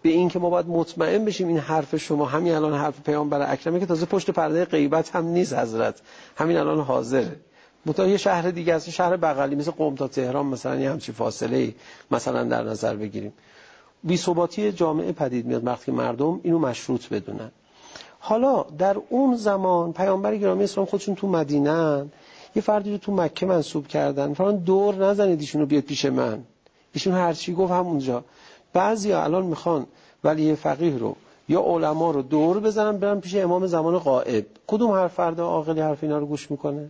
به این که ما باید مطمئن بشیم این حرف شما همین الان حرف پیامبر اکرمه که تازه پشت پرده غیبت هم نیست حضرت، همین الان حاضره. متأ یه شهر دیگه است، شهر بغلی مثل قم تا تهران مثلا یه همچین فاصله مثلا در نظر بگیریم، بی‌ثباتی جامعه پدید میاد وقتی که مردم اینو مشروط بدونن. حالا در اون زمان پیامبر گرامی اسلام خودشون تو مدینه، یه فردی رو تو مکه منصوب کردن، فرمان دور نزنید ایشونو بیاد پیش من، ایشون هر چی گفت همونجا. بعضیا الان میخوان ولی فقیه رو یا علما رو دور بزنن برن پیش امام زمان غائب. کدوم هر فرد عاقلی حرف اینا رو گوش میکنه؟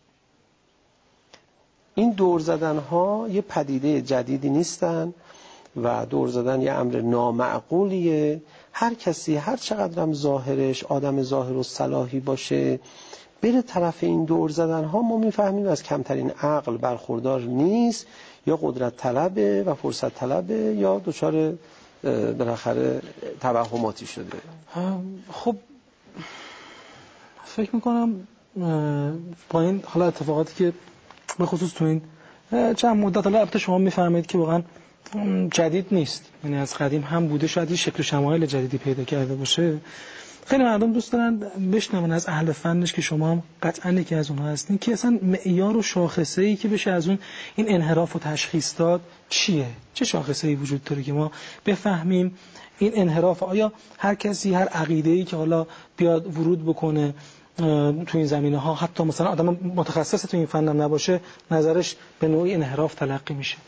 این دور زدن ها یه پدیده جدیدی نیستن و دور زدن یه امر نامعقولیه. هر کسی هر چقدر هم ظاهرش آدم ظاهر و صلاحی باشه بره طرف این دور زدن ها، ما میفهمیم از کمترین عقل برخوردار نیست، یا قدرت طلبه و فرصت طلبه یا دچار بالاخره توهماتی شده. خب فکر میکنم با این حالا اتفاقاتی که به خصوص تو این چند مدت حالا البته شما میفهمید که واقعا جدید نیست، یعنی از قدیم هم بوده، شاید یه شکل شمایل جدیدی پیدا کرده باشه. خیلی مردم دوست دارن بشنون از اهل فنش که شما هم قطعاً یکی از اونها هستین که اصلا معیار و شاخصه‌ای که بشه از اون این انحراف و تشخیص داد چیه؟ چه شاخصه‌ای وجود داره که ما بفهمیم این انحراف؟ آیا هر کسی هر عقیده‌ای که حالا بیاد ورود بکنه تو این زمینه‌ها، حتی مثلا آدم متخصص تو این فن نباشه، نظرش به نوعی انحراف تلقی میشه؟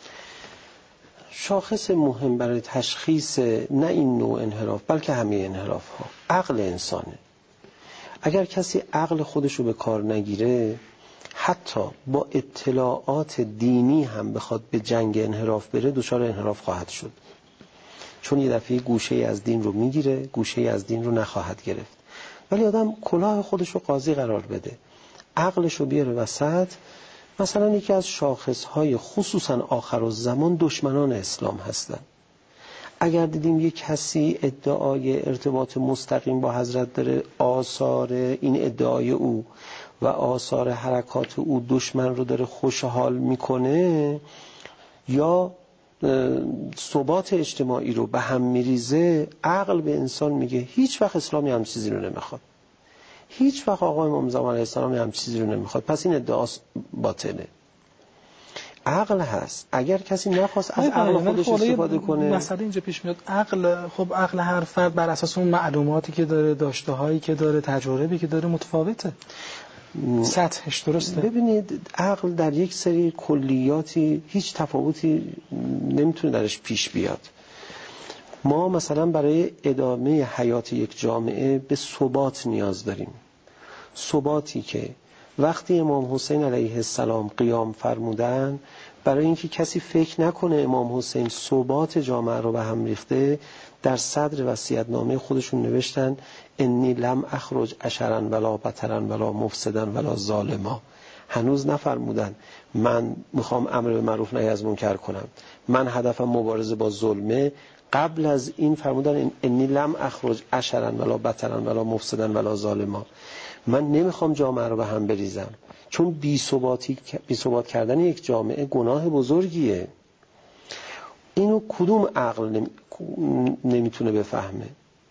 شاخص مهم برای تشخیص نه این نوع انحراف بلکه همه انحراف ها عقل انسانه. اگر کسی عقل خودشو به کار نگیره، حتی با اطلاعات دینی هم بخواد به جنگ انحراف بره، دچار انحراف خواهد شد، چون یه دفعه گوشه از دین رو میگیره، گوشه از دین رو نخواهد گرفت. ولی آدم کلاه خودشو قاضی قرار بده، عقلشو بیاره وسط. مثلا یکی از شاخصهای خصوصا آخرالزمان دشمنان اسلام هستن. اگر دیدیم یک کسی ادعای ارتباط مستقیم با حضرت داره، آثار این ادعای او و آثار حرکات او دشمن رو داره خوشحال میکنه یا ثبات اجتماعی رو به هم میریزه، عقل به انسان میگه هیچ وقت اسلامی هم چیزی رو نمیخواد، هیچ وقت آقای امام زمان علیه السلام هم چیزی رو نمیخواد، پس این ادعا باطله. عقل هست. اگر کسی نخواست از عقل خودش استفاده کنه، مسئله اینجا پیش میاد. عقل، خب عقل هر فرد بر اساس اون معلوماتی که داره، داشته‌هایی که داره، تجاربی که داره متفاوته، سطحش درسته. ببینید عقل در یک سری کلیاتی هیچ تفاوتی نمیتونه درش پیش بیاد. ما مثلا برای ادامه حیات یک جامعه به ثبات نیاز داریم، ثباتی که وقتی امام حسین علیه السلام قیام فرمودن، برای اینکه کسی فکر نکنه امام حسین ثبات جامعه رو به هم ریخته، در صدر وصیت‌نامه خودشون نوشتن انی لم اخرج اشرا ولا بطرا ولا مفسدا ولا ظالما. هنوز نفرمودن من میخوام امر به معروف نهی از منکر کنم، من هدفم مبارزه با ظلمه. قبل از این فرمودن انی لم اخرج اشرا ولا بطرا ولا مفسدا ولا ظالما، من نمیخوام جامعه رو به هم بریزم، چون بی‌ثبات کردن یک جامعه گناه بزرگیه. اینو کدوم عقل نمیتونه بفهمه؟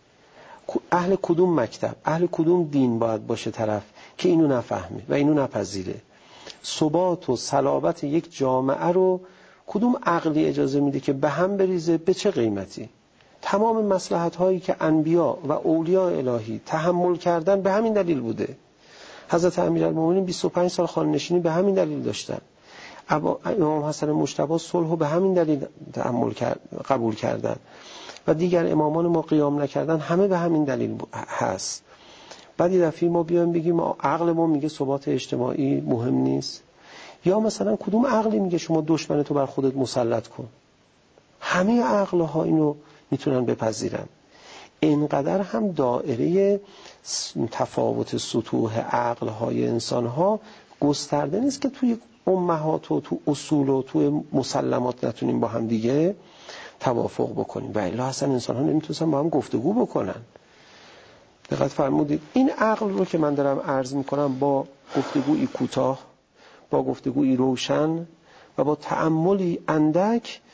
اهل کدوم مکتب، اهل کدوم دین باید باشه طرف که اینو نفهمه و اینو نپذیره؟ ثبات و صلابت یک جامعه رو کدوم عقلی اجازه میده که به هم بریزه؟ به چه قیمتی؟ تمام مصلحت هایی که انبیا و اولیاء الهی تحمل کردن به همین دلیل بوده. حضرت امیرالمومنین 25 سال خانه‌نشینی به همین دلیل داشتن. امام حسن مجتبی صلح به همین دلیل قبول کردن و دیگر امامان ما قیام نکردن، همه به همین دلیل هست. بعد یه دفعه ما بیایم بگیم عقل ما میگه ثبات اجتماعی مهم نیست، یا مثلا کدوم عقلی میگه شما دشمنتو بر خودت مسلط کن؟ همه عقل‌ها اینو میتونن بپذیرن. اینقدر هم دایره تفاوت سطوح عقل‌های انسان‌ها گسترده نیست که توی امهات و تو اصول و توی مسلمات نتونیم با هم دیگه توافق بکنیم، و الا اصلا انسان‌ها نمیتونن با هم گفتگو بکنن. دقت فرمودید این عقل رو که من دارم عرض میکنم با گفتگویی کوتاه، با گفتگویی روشن و با تأملی اندک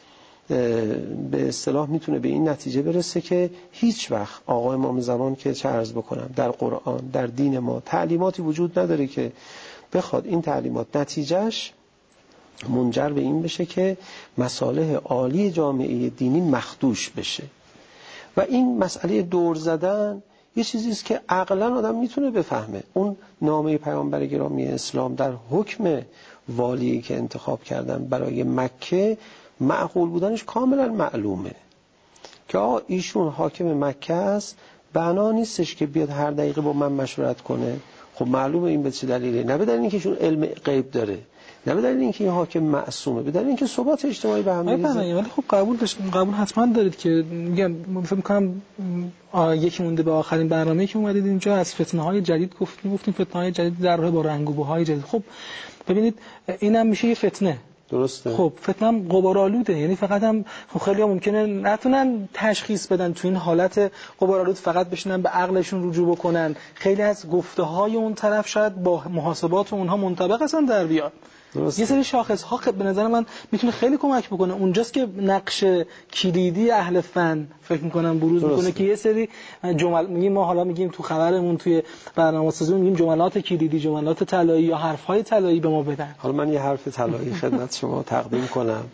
به اصطلاح میتونه به این نتیجه برسه که هیچ وقت آقا امام زمان که چه عرض بکنم در قرآن در دین ما تعلیماتی وجود نداره که بخواد این تعلیمات نتیجهش منجر به این بشه که مصالح عالی جامعه دینی مخدوش بشه. و این مسئله دور زدن یه چیزی است که عقلا آدم میتونه بفهمه. اون نامه پیامبر گرامی اسلام در حکم والی که انتخاب کردن برای مکه معقول بودنش کاملا معلومه که ایشون حاکم مکه است، بنا نیستش که بیاد هر دقیقه با من مشورت کنه. خب معلومه این به چه دلیله؟ نه به دلیل اینکه ایشون علم غیب داره، نه به دلیل اینکه این حاکم معصومه، به دلیل اینکه ثبات اجتماعی به هم میریزه. ولی خب قبول حتما دارید که میگم فکر می‌کنم یکی مونده به آخرین برنامه‌ای که اومدید اینجا از فتنه‌های جدید گفتیم فتنه‌های جدید در راه با رنگ و بوهای جدید. خب ببینید اینم میشه یه فتنه. درسته. خب فتنه هم غبارآلوده، یعنی فقط هم خیلی ها ممکنه نتونن تشخیص بدن تو این حالت غبارآلود، فقط بشینن به عقلشون رجوع بکنن. خیلی از گفته‌های اون طرف شاید با محاسبات اونها منطبق هستن در بیاد. درسته. یه سری شاخص‌ها به نظر من میتونه خیلی کمک بکنه. اونجاست که نقش کلیدی اهل فن فکر می‌کنم بروز می‌کنه که یه سری جمل ما حالا میگیم تو خبرمون توی برنامه‌سازی میگیم جملات کلیدی، جملات طلایی یا حرف‌های طلایی به ما بدن. حالا من یه حرف طلایی خدمت شما تقدیم کنم.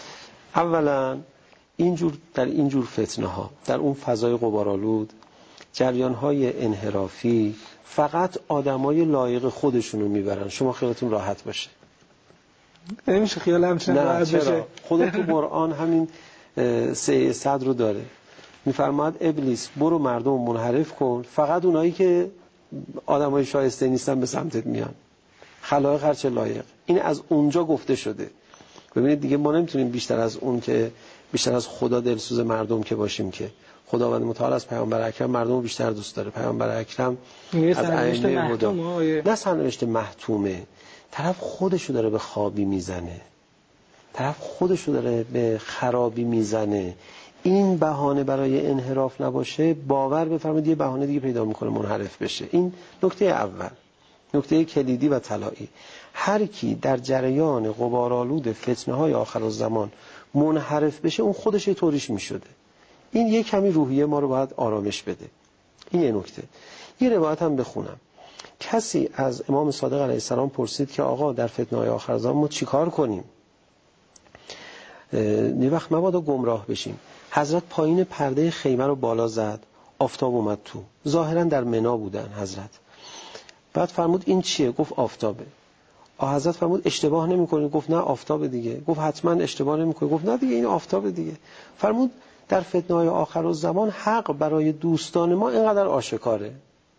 اولا در اینجور فتنه‌ها در اون فضای غبارآلود جریان‌های انحرافی فقط آدمای لایق خودشونو میبرن. شما خیالتون راحت باشه. نمیشه خیال همچنین راحت بشه. خود تو قرآن همین سه صد رو داره. میفرماد ابلیس برو مردم منحرف کن، فقط اونایی که آدمای شایسته نیستن به سمتت میان. خلایق هرچه لایق. این از اونجا گفته شده. ببینید دیگه ما نمیتونیم بیشتر از خدا دلسوز مردم که باشیم که خداوند متعال از پیامبر اکرم مردم رو بیشتر دوست داره. پیامبر اکرم از ائمه هدا نه سرنوشت محتومه، طرف خودشو داره به خوابی میزنه، طرف خودشو داره به خرابی میزنه. این بهانه برای انحراف نباشه، باور بفرمایید یه بهانه دیگه پیدا میکنه منحرف بشه. این نکته اول، نکته کلیدی و طلایی. هر کی در جریان غبارآلود فتنه‌های آخرالزمان منحرف بشه اون خودش یه طوریش میشده. این یه کمی روحیه ما رو باید آرامش بده. این یه نکته. یه روایت هم بخونم. کسی از امام صادق علیه السلام پرسید که آقا در فتنه‌های آخرالزمان ما چیکار کنیم؟ یه وقت مبادا گمراه بشیم. حضرت پایین پرده خیمه رو بالا زد، آفتاب اومد تو. ظاهرا در منی بودن حضرت. بعد فرمود این چیه؟ گفت آفتابه. حضرت فرمود اشتباه نمی‌کنی؟ گفت نه آفتاب دیگه. گفت حتما اشتباه نمی‌کنی؟ گفت نه دیگه این آفتاب دیگه. فرمود در فتنه‌های آخرالزمان حق برای دوستان ما اینقدر آشکاره.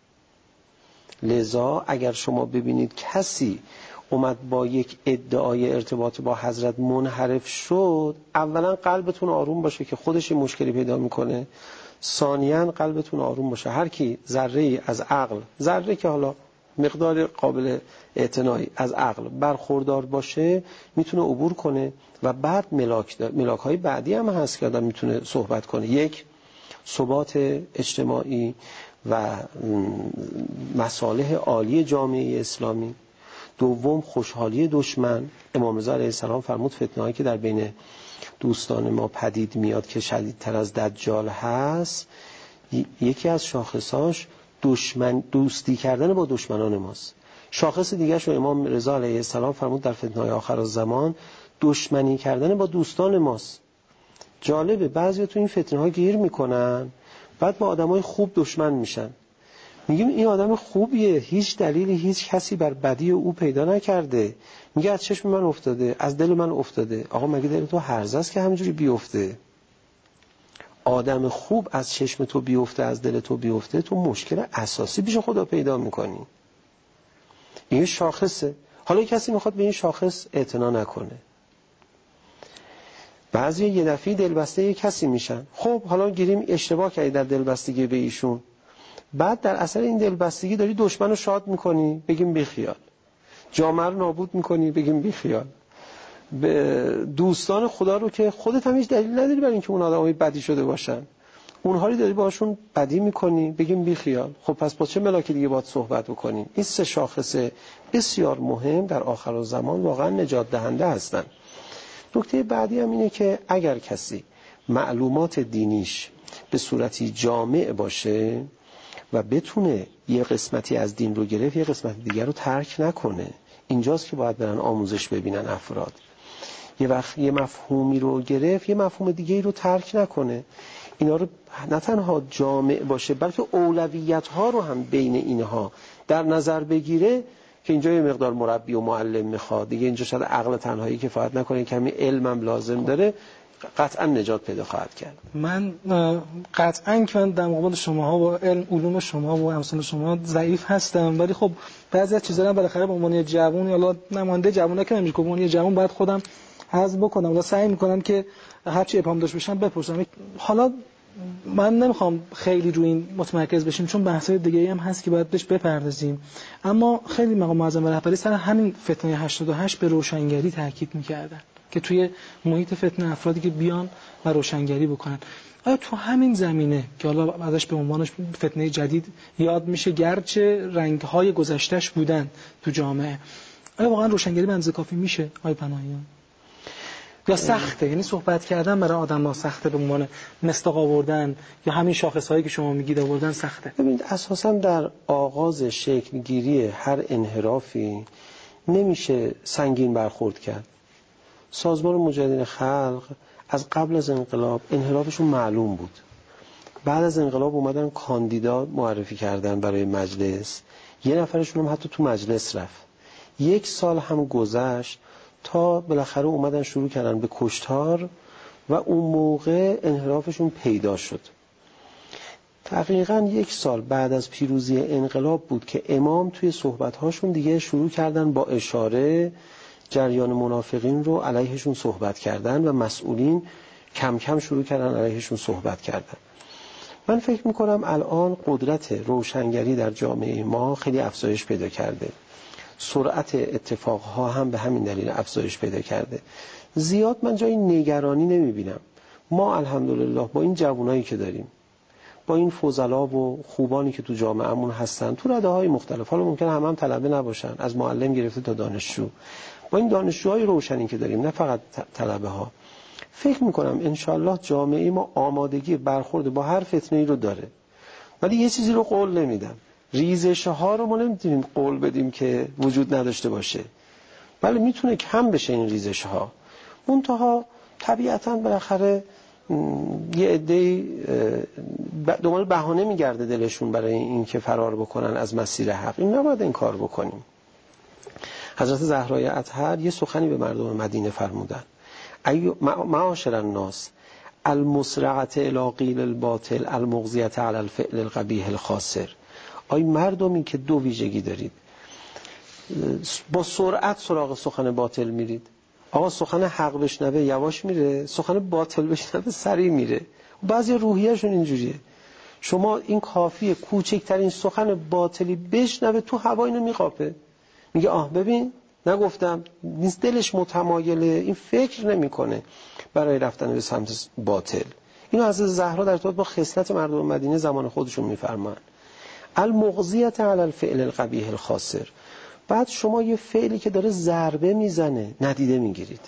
لذا اگر شما ببینید کسی اومد با یک ادعای ارتباط با حضرت منحرف شد، اولا قلبتون آروم باشه که خودش مشکلی پیدا میکنه، ثانیاً قلبتون آروم باشه. هر کی ذره‌ای از عقل، ذره که حالا مقدار قابل اعتنایی از عقل برخوردار باشه میتونه عبور کنه. و بعد ملاک‌های بعدی هم هست که آدم میتونه صحبت کنه. یک، ثبات اجتماعی و مصالح عالی جامعه اسلامی. دوم، خوشحالی دشمن. امام رضا علیه السلام فرمود فتنه‌ای که در بین دوستان ما پدید میاد که شدیدتر از دجال هست، یکی از شاخصاش دوستی کردن با دشمنان ماست. شاخص دیگه شو امام رضا علیه السلام فرمود در فتنه‌های آخرالزمان دشمنی کردن با دوستان ماست. جالبه بعضیا تو این فتنه‌ها گیر میکنن، بعد با آدمای خوب دشمن میشن. میگیم این آدم خوبیه، هیچ دلیلی هیچ کسی بر بدی او پیدا نکرده، میگه از چشم من افتاده، از دل من افتاده. آقا مگه دل تو هرزه است که همینجوری بیفته؟ آدم خوب از چشم تو بیفته، از دل تو بیفته، تو مشکل اساسی پیش خدا پیدا میکنی. این شاخصه. حالا کسی میخواد به این شاخص اعتنا نکنه. بعضی یه دفعه دلبسته یه کسی میشن. خب حالا گیریم اشتباه کردی در دلبستگی به ایشون، بعد در اثر این دلبستگی داری دشمن رو شاد میکنی، بگیم بیخیال. جامعه رو نابود میکنی، بگیم بیخیال. به دوستان خدا رو که خودت هم هیچ دلیل نداری برای اینکه اون آدمای بدی شده باشن، اونها رو داری باشون بدی میکنی، بگیم بیخیال. خب پس با چه ملاکی دیگه باید صحبت بکنیم؟ این سه شاخصه بسیار مهم در آخرالزمان واقعا نجات دهنده هستن. نکته بعدی هم اینه که اگر کسی معلومات دینیش به صورتی جامع باشه و بتونه یه قسمتی از دین رو گرفت یه قسمت دیگر رو ترک نکنه. اینجاست که باید برن آموزش ببینن افراد. یه وقت یه مفهومی رو گرفت یه مفهوم دیگه رو ترک نکنه. اینا رو نه تنها جامع باشه بلکه اولویت ها رو هم بین اینها در نظر بگیره که اینجا یه مقدار مربی و معلم میخواد دیگه. اینجا شاید عقل تنهایی کفایت نکنه، کمی علمم لازم داره، قطعا نجات پیدا خواهد کرد. من قطعا که من در مقابل شماها و علوم شما و امثال شما ضعیف هستم، ولی خب بعضی از چیزا رو بالاخره به عنوان جوون یا نماینده جوونا که نمیشه، به عنوان جوون باید خودم حذف بکنم و سعی میکنم که هرچی ابهام داشته باشم بپرسم. حالا من نمیخوام خیلی روی این متمرکز بشیم چون بحث‌های دیگه‌ای هم هست که باید بهش بپردازیم، اما خیلی مقام معظم رهبری سر همین فتنه 88 به روشنگری تاکید می‌کردن که توی محیط فتنه افرادی که بیان و روشنگری بکنن. آیا تو همین زمینه که حالا ازش به عنوانش فتنه جدید یاد میشه گرچه رنگ‌های گذشته‌اش بودن تو جامعه، آیا واقعا روشنگری به اندازه کافی میشه آقای پناهیان؟ یا سخته؟ یعنی صحبت کردن برای آدم‌ها سخته به عنوان مصداق آوردن یا همین شاخص‌هایی که شما میگید آوردن سخته؟ ببینید اساساً در آغاز شکل گیری هر انحرافی نمیشه سنگین برخورد کرد. سازمان مجاهدین خلق از قبل از انقلاب انحرافشون معلوم بود. بعد از انقلاب اومدن کاندیدا معرفی کردن برای مجلس، یه نفرشون هم حتی تو مجلس رفت. 1 سال هم گذشت تا بالاخره اومدن شروع کردن به کشتار و اون موقع انحرافشون پیدا شد. دقیقاً 1 سال بعد از پیروزی انقلاب بود که امام توی صحبت‌هاشون دیگه شروع کردن با اشاره جریان منافقین رو علیهشون صحبت کردن و مسئولین کم کم شروع کردن علیهشون صحبت کردن. من فکر میکنم الان قدرت روشنگری در جامعه ما خیلی افزایش پیدا کرده. سرعت اتفاقها هم به همین دلیل افزایش پیدا کرده. زیاد من جای نگرانی نمیبینم. ما الحمدلله با این جوانایی که داریم، با این فضلا و خوبانی که تو جامعهمون هستن تو رده‌های مختلف، حالا ممکنه هم طلبه نباشن، از معلم گرفته تا دانشجو، با این دانشجوهای روشنی که داریم نه فقط طلبه ها، فکر میکنم انشالله جامعه ما آمادگی برخورد با هر فتنه‌ای رو داره. ولی یه چیزی رو قول نمیدم، ریزش ها رو ما نمیتونیم قول بدیم که وجود نداشته باشه. بله میتونه کم بشه این ریزش ها، منتها طبیعتاً بالاخره یه عده‌ای دنبال بهانه میگرده دلشون برای این که فرار بکنن از مسیر حق. این نباید این کار بکنیم. حضرت زهرای اطهر یه سخنی به مردم مدینه فرمودن: معاشر الناس المسرعة الی قیل الباطل المغزیة علی الفعل القبیح الخاسر. آی مردمی که 2 ویژگی دارید، با سرعت سراغ سخن باطل میرید. آقا سخن حق بشنوه یواش میره، سخن باطل بشنوه سریع میره. بعضی روحیه‌شون اینجوریه. شما این کافیه کوچکترین سخن باطلی بشنوه تو هوا اینو میقاپه، میگه آه ببین نگفتم، نیست دلش متمایله، این فکر نمیکنه برای رفتن به سمت باطل. اینو حضرت زهرا در ارتباط با خصلت مردم مدینه زمان خودشون میفرمان: المغزیة علی الفعل القبیح الخاسر. بعد شما یه فعلی که داره ضربه میزنه ندیده میگیرید.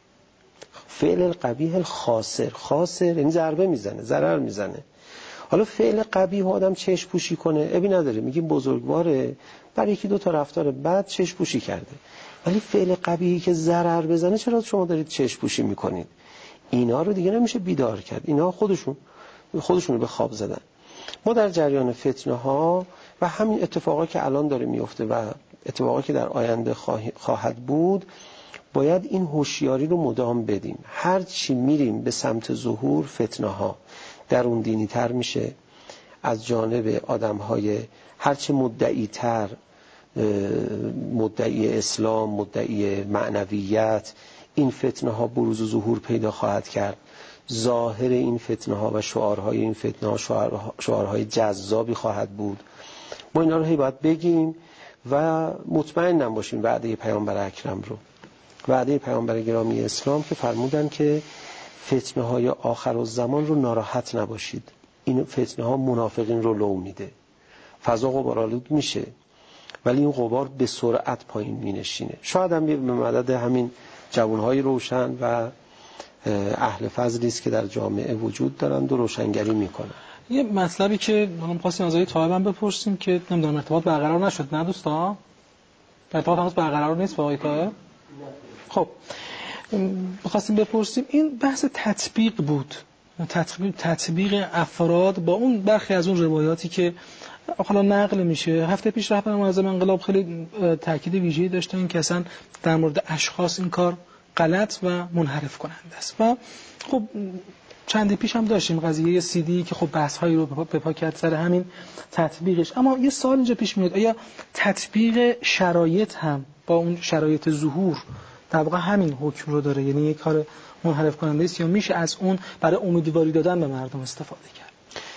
فعل القبیح الخاسر، خاسر یعنی ضربه میزنه، ضرر میزنه. حالا فعل قبیح آدم چشم پوشی کنه ابی نداره، میگیم بزرگواره، برای 1-2 تا رفتار بد چشم پوشی کرده. ولی فعل قبیحی که ضرر بزنه چرا شما دارید چشم پوشی میکنید؟ اینا رو دیگه نمیشه بیدار کرد. اینا خودشون رو به خواب زدن. ما در جریان فتنه ها و همین اتفاقی که الان داره میفته و اتفاقی که در آینده خواهد بود، باید این هوشیاری رو مدام بدیم. هر چی میریم به سمت ظهور فتنه ها درون دینی تر میشه، از جانب آدم های هرچه مدعی تر، مدعی اسلام، مدعی معنویت، این فتنه ها بروز و ظهور پیدا خواهد کرد. ظاهر این فتنه ها و شعارهای این فتنه ها شعارهای جذابی خواهد بود. ما اینا رو هی باید بگیم و مطمئن نباشیم وعده پیامبر اکرم رو، وعده پیامبر گرامی اسلام که فرمودن که فتنه های آخر الزمان رو ناراحت نباشید، این فتنه ها منافقین رو لو میده. فضا غبارآلود میشه ولی این غبار به سرعت پایین می نشینه. شاید هم به مدد همین جوانهای روشن و اهل فضلی است که در جامعه وجود دارند و روشنگری میکنن. یه مطلبی که ما خواستیم از آقای طاهر هم بپرسیم که نمیدونم ارتباط برقرار نشد، نه دوستا؟ ارتباط هنوز برقرار نیست با آقای طاهر؟ خب خواستیم بپرسیم، این بحث تطبیق بود، تطبیق افراد با اون برخی از اون روایاتی که حالا نقل میشه. هفته پیش رهبر معظم انقلاب خیلی تاکید ویژه‌ای داشتن که اصلا در مورد اشخاص این کار غلط و منحرف کننده است و خب چندی پیش هم داشتیم قضیه CD که خب بحث‌هایی رو به پا کرد سر همین تطبیقش. اما یه سوال اینجا پیش میاد، آیا تطبیق شرایط هم با اون شرایط ظهور در واقع همین حکم رو داره، یعنی یک کار منحرف کننده است، یا میشه از اون برای امیدواری دادن به مردم استفاده کرد؟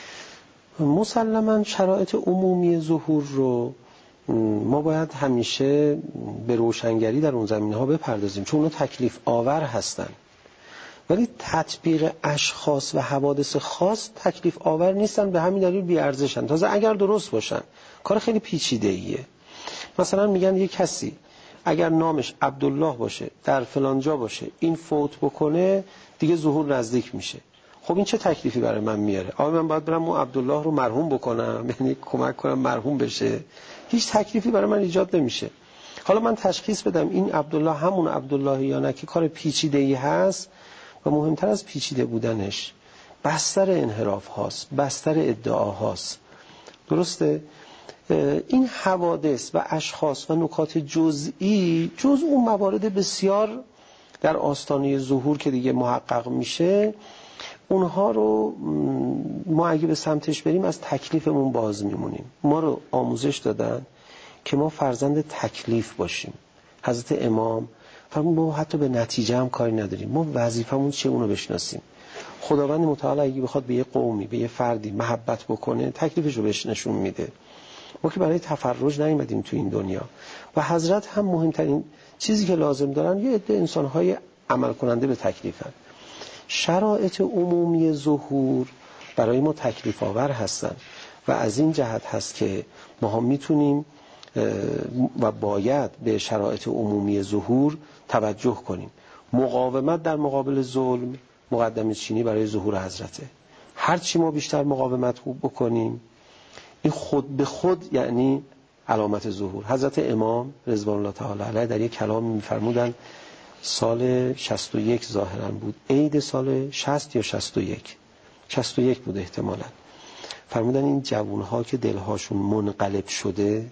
مسلماً شرایط عمومی ظهور رو ما باید همیشه به روشنگری در اون زمینه‌ها بپردازیم چون اونا تکلیف آور هستن، ولی تطبیق اشخاص و حوادث خاص تکلیف آور نیستن، به همین دلیل بی‌ارزشن. تازه اگر درست باشن کار خیلی پیچیده‌ایه. مثلا میگن یک کسی اگر نامش عبدالله باشه، در فلان جا باشه، این فوت بکنه، دیگه ظهور نزدیک میشه. خب این چه تکلیفی برای من میاره؟ آیا من باید برم اون عبدالله رو مرحوم بکنم، یعنی کمک کنم مرحوم بشه؟ هیچ تکلیفی برای من ایجاد نمیشه. حالا من تشخیص بدم این عبدالله همون عبدالله یا نه، که کار پیچیده‌ای هست و مهمتر از پیچیده بودنش بستر انحراف هاست، بستر ادعا هاست. درسته؟ این حوادث و اشخاص و نکات جزئی جز اون موارد بسیار در آستانه ظهور که دیگه محقق میشه، اونها رو ما اگه به سمتش بریم از تکلیفمون باز میمونیم. ما رو آموزش دادن که ما فرزند تکلیف باشیم. حضرت امام فرمود ما حتی به نتیجه هم کاری نداریم، ما وظیفمون چیه اونو بشناسیم. خداوند متعال اگه بخواد به یه قومی، به یه فردی محبت بکنه، تکلیفش رو بهش نشون میده. ما که برای تفرج نیومدیم تو این دنیا. و حضرت هم مهمترین چیزی که لازم دارن یه عده انسان‌های عمل کننده به تکلیفن. شرایط عمومی ظهور برای ما تکلیف آور هستن و از این جهت هست که ما هم میتونیم و باید به شرایط عمومی ظهور توجه کنیم. مقاومت در مقابل ظلم مقدمه چینی برای ظهور حضرته. هرچی ما بیشتر مقاومت خوب بکنیم، این خود به خود یعنی علامت ظهور. حضرت امام رضوان الله تعالی علیه در یک کلام می‌فرمودند، سال 61 ظاهراً بود، عید سال 60 یا 61 بود احتمالاً. فرمودن این جوانها که دلهاشون منقلب شده،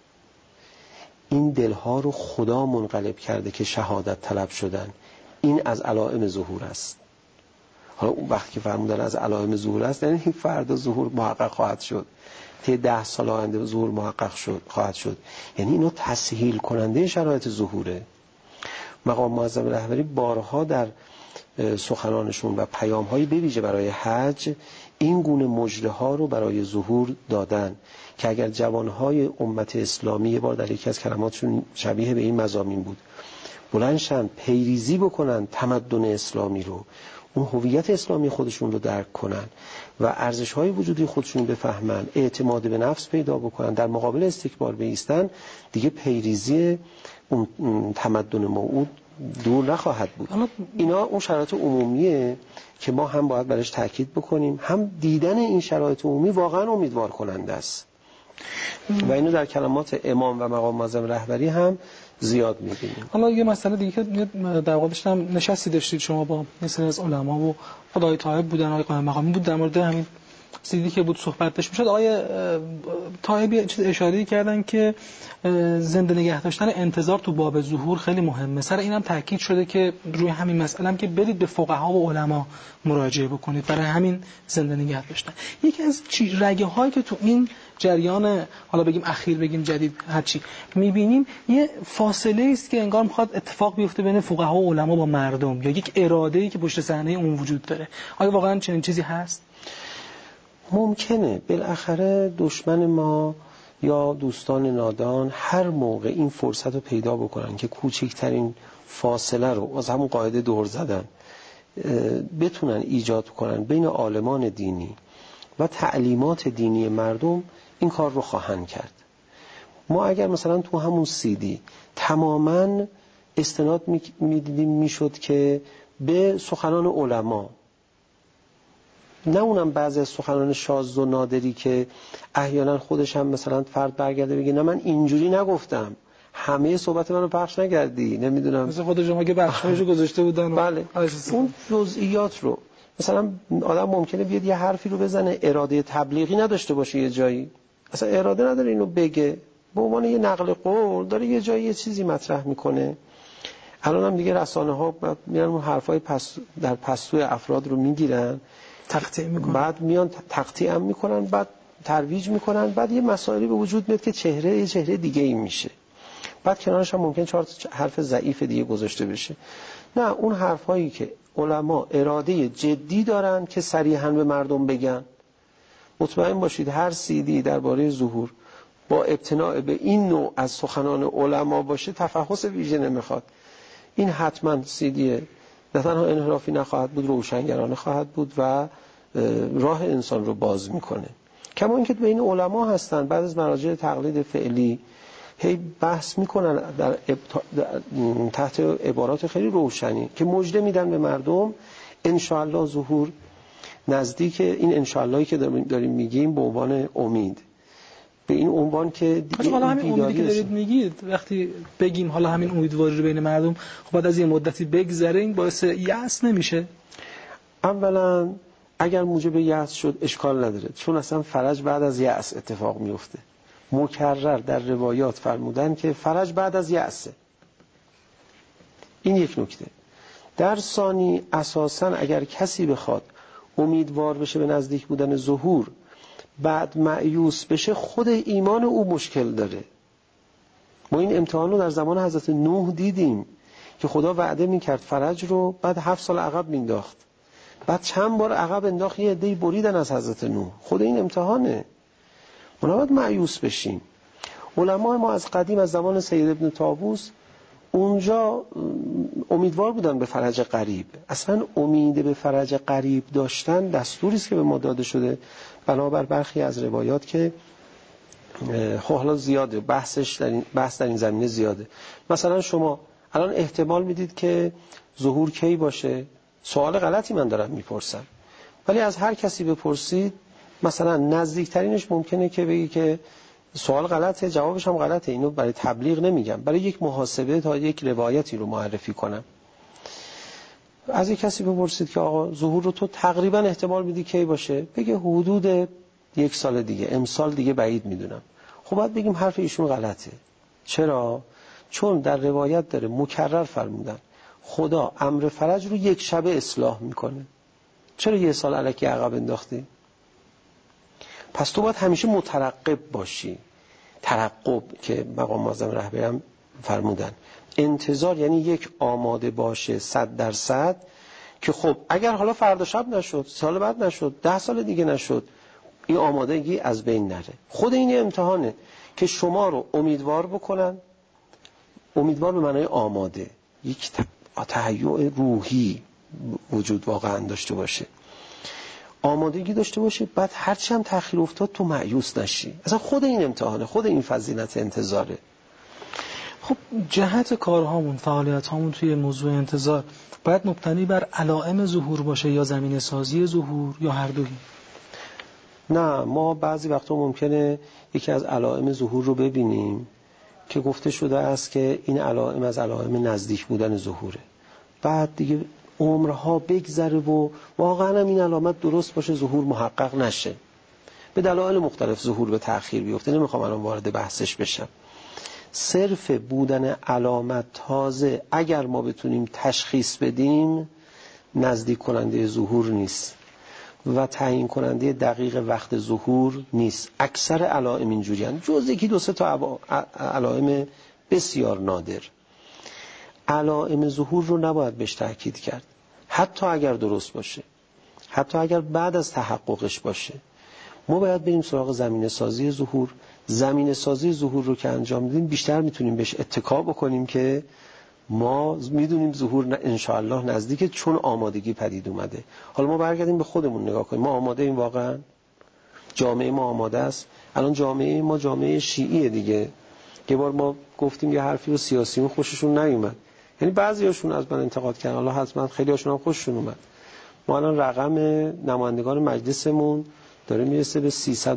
این دلها رو خدا منقلب کرده که شهادت طلب شدن. این از علائم ظهور است. حالا اون وقتی که فرمودن از علائم ظهور است، یعنی این فردا ظهور محقق خواهد شد، تا 10 سال آینده ظهور محقق خواهد شد. یعنی اینو تسهیل کننده شرایط ظهوره. مقام معظم رهبری بارها در سخنانشون و پیام‌های بویژه برای حج این گونه مژده‌ها رو برای ظهور دادن که اگر جوانهای امت اسلامی، یه بار در یکی از کلماتشون شبیه به این مضامین بود، بلندشن پیریزی بکنن تمدن اسلامی رو، اون هویت اسلامی خودشون رو درک کنن و ارزش‌های وجودی خودشون بفهمن، اعتماد به نفس پیدا بکنن، در مقابل استکبار بایستن، دیگه پیریزی اون تمدن موعود دور نخواهد بود. اینا اون شرایط عمومیه که ما هم باید برش تاکید بکنیم، هم دیدن این شرایط عمومی واقعا امیدوار کننده است و اینو در کلمات امام و مقام معظم رهبری هم زیاد می‌بینیم. حالا یه مسئله دیگه که در واقع داشتم نشستی داشتید شما با مثلا از علما و خدای طاهر بودن، آقای قائم مقامی بود، در مورد همین سیدی که بود صحبت داشت میشد. آقای طاهر یه چیز اشاره کردن که زنده نگه داشتن انتظار تو باب ظهور خیلی مهمه. سر اینم تاکید شده که روی همین مسئله هم که برید به فقها و علما مراجعه بکنید، برای همین زنده نگه داشتن. یکی از رگه هایی که تو این جریان، حالا بگیم اخیر بگیم جدید، هرچی میبینیم، یه فاصله است که انگار میخواد اتفاق بیفته بین فقها و علما با مردم، یا یک اراده‌ای که پشت صحنه اون وجود داره. آیا واقعا چنین چیزی هست؟ ممکنه بالاخره دشمن ما یا دوستان نادان هر موقع این فرصت رو پیدا بکنن که کوچکترین فاصله رو از همون قاعده دور زدن بتونن ایجاد کنن بین عالمان دینی و تعلیمات دینی مردم، این کار رو خواهند کرد. ما اگر مثلا تو همون CD تماماً استناد میدیدیم میشد که به سخنان علما، نه اونم بعضی از سخنان شاذ و نادری که احیانا خودش هم مثلا فرد برگرده بگه نه من اینجوری نگفتم، همه صحبت منو پخش نکردی، نمیدونم مثلا خود شما که بخشایشو گذاشته بودن بله اون جزئیات رو مثلا آدم ممکنه بیاد یه حرفی رو بزنه اراده تبلیغی نداشته باشه، یه جایی اصلا اراده نداره اینو بگه، به عنوان یه نقل قول داره یه جایی یه چیزی مطرح میکنه. الان هم دیگه رسانه ها میان اون حرفای در پستوی افراد رو میگیرن، تقطیع میکنن، بعد میان تقطیع هم میکنن، بعد ترویج میکنن، بعد یه مسائلی به وجود میاد که یه چهره دیگه ای میشه، بعد کنارش هم ممکن 4 حرف ضعیف دیگه گذاشته بشه. نه، اون حرفایی که علما اراده جدی دارن که صریحاً به مردم بگن، مطمئن باشید هر سیدی درباره ظهور با ابتناء به این نوع از سخنان علما باشه تفحص ویژه نمیخواد. این حتما سیدیه، نه تنها انحرافی نخواهد بود، روشنگرانه خواهد بود و راه انسان رو باز میکنه. کما اینکه بین علما هستن بعد از مراجع تقلید فعلی هی بحث میکنن تحت عبارات خیلی روشنی که مژده میدن به مردم انشاءالله ظهور نزدیک. این انشاءاللهی که داریم میگیم به عنوان امید، به این عنوان که دیگه حالا همین امیدی که دارید میگید وقتی بگیم حالا همین امیدواری رو بین مردم، خب بعد از یه مدتی بگذره این باعث یأس نمیشه؟ اولا اگر موجب یأس شد اشکال نداره، چون اصلا فرج بعد از یأس اتفاق میفته. مکرر در روایات فرمودن که فرج بعد از یأسه. این یک نکته. در ثانی اساسا اگر کسی بخواد امیدوار بشه به نزدیک بودن ظهور بعد مایوس بشه، خود ایمان او مشکل داره. ما این امتحان رو در زمان حضرت نوح دیدیم که خدا وعده میکرد فرج رو، بعد 7 سال عقب مینداخت، بعد چند بار عقب انداخت، یه عده‌ای بریدن از حضرت نوح. خود این امتحانه، ما نباید مایوس بشیم. علمای ما از قدیم از زمان سید ابن طاووس اونجا امیدوار بودن به فرج قریب. اصلا امید به فرج قریب داشتن دستوری است که به ما داده شده بنابر برخی از روایات که حالا زیاده بحث در این زمینه زیاده. مثلا شما الان احتمال میدید که ظهور کی باشه؟ سوال غلطی من دارم میپرسم، ولی از هر کسی بپرسید مثلا نزدیکترینش ممکنه که بگی که سوال غلطه، جوابش هم غلطه. اینو برای تبلیغ نمیگم، برای یک محاسبه تا یک روایتی رو معرفی کنم. از یک کسی بپرسید که آقا ظهور رو تو تقریبا احتمال میدی کی باشه؟ بگه حدود 1 سال دیگه، امسال دیگه بعید میدونم. خب باید بگیم حرف ایشون غلطه. چرا؟ چون در روایت داره مکرر فرمودن خدا امر فرج رو 1 شبه اصلاح میکنه. چرا 1 سال الکی عقب انداختی؟ پس تو باید همیشه مترقب باشی. ترقب که مقام معظم رهبری هم فرمودن، انتظار یعنی یک آماده باشه 100% که خب اگر حالا فردا شب نشد، سال بعد نشد، 10 سال دیگه نشد، این آمادگی از بین نره. خود این امتحانه که شما رو امیدوار بکنن، امیدوار به معنای آماده، یک تهیع روحی وجود واقعا داشته باشه، آمادگی داشته باشه، بعد هرچی هم تأخیر افتاد تو مایوس نشی. اصلا خود این امتحانه، خود این فضیلت انتظاره. خب جهت کارهامون، فعالیت‌هامون توی موضوع انتظار باید مبتنی بر علائم ظهور باشه یا زمینه سازی ظهور یا هر دویی؟ نه، ما بعضی وقتا ممکنه یکی از علائم ظهور رو ببینیم که گفته شده است که این علائم از علائم نزدیک بودن ظهوره، بعد دیگه عمرها بگذره و واقعا هم این علامت درست باشه ظهور محقق نشه، به دلایل مختلف ظهور به تأخیر بیفته. نمیخوام الان وارد بحثش بشم. صرف بودن علامت تازه اگر ما بتونیم تشخیص بدیم نزدیک کننده ظهور نیست و تعیین کننده دقیق وقت ظهور نیست. اکثر علائم اینجوری هستند، جز 1-2 تا علائم بسیار نادر. علائم ظهور رو نباید بهش تأکید کرد، حتی اگر درست باشه، حتی اگر بعد از تحققش باشه. ما باید بریم سراغ زمینه سازی ظهور. زمینه سازی ظهور رو که انجام بدیم بیشتر میتونیم بهش اتکا بکنیم که ما میدونیم ظهور انشاءالله نزدیکه، چون آمادگی پدید اومده. حالا ما برگردیم به خودمون نگاه کنیم، ما آماده ایم واقعا؟ جامعه ما آماده است؟ الان جامعه ما جامعه شیعیه دیگه. یه بار ما گفتیم یه حرفی رو سیاسیون خوششون نیومد، یعنی بعضیاشون از من انتقاد کردن، حالا حتما خیلیاشون هم خوششون اومد. ما الان رقم نمایندگان مجلسمون داره میرسه به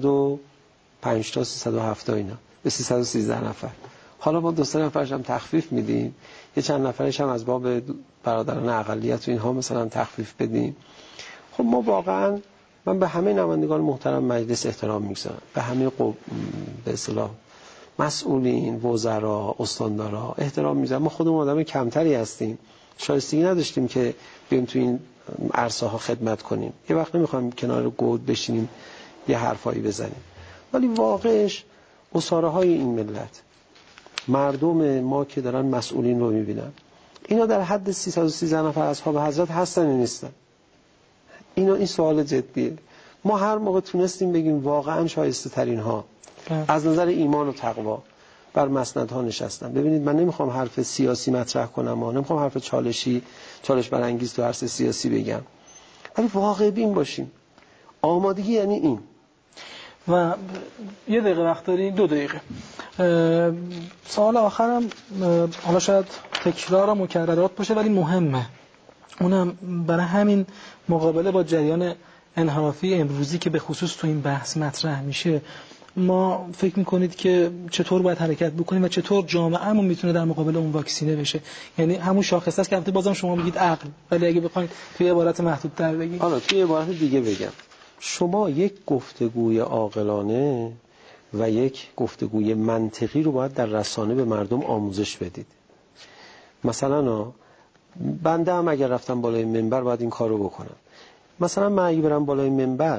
305 تا 307 اینا، به 313 نفر. حالا ما 2 نفرش هم تخفیف میدیم، یه چند نفرش هم از باب برادران اقلیت و اینها مثلا تخفیف بدیم. خب ما واقعا، من به همه نمایندگان محترم مجلس احترام میگذارم، به همه به اصطلاح مسئولین، وزرا، استاندارا احترام میذارم. ما خودمون آدم کمتری هستیم، شایستگی نداشتیم که بیایم تو این عرصه ها خدمت کنیم. یه وقت نمیخوایم کنار گود بشینیم یه حرفایی بزنیم. ولی واقعش اساره های این ملت، مردم ما که دارن مسئولین رو میبینن، اینا در حد 313 نفر اصحاب حضرت هستن یا نیستن؟ این سوال جدیه. ما هر موقع تونستیم بگیم واقعا شایسته ترین ها از نظر ایمان و تقوا بر مسندها نشستن. ببینید من نمیخوام حرف سیاسی مطرح کنم و نمیخوام حرف چالش برانگیز تو عرصه سیاسی بگم، ولی واقع بین باشیم. آمادگی یعنی این. و یه دقیقه وقت داری؟ 2 دقیقه. سوال آخرم حالا شاید تکرار و مکررات باشه ولی مهمه، اونم برای همین مقابله با جریان انحرافی امروزی که به خصوص تو این بحث مطرح میشه، ما فکر میکنید که چطور باید حرکت بکنیم و چطور جامعهمون میتونه در مقابل اون واکسینه بشه؟ یعنی همون شاخصه است که البته بازم شما میگید عقل، ولی اگه بخواید توی عبارت محدودتر بگید. حالا توی عبارت دیگه بگم، شما یک گفتگوی عاقلانه و یک گفتگوی منطقی رو باید در رسانه به مردم آموزش بدید. مثلا بنده هم اگر رفتم بالای منبر باید این کار رو بکنم. مثلا من اگه برم بالای منبر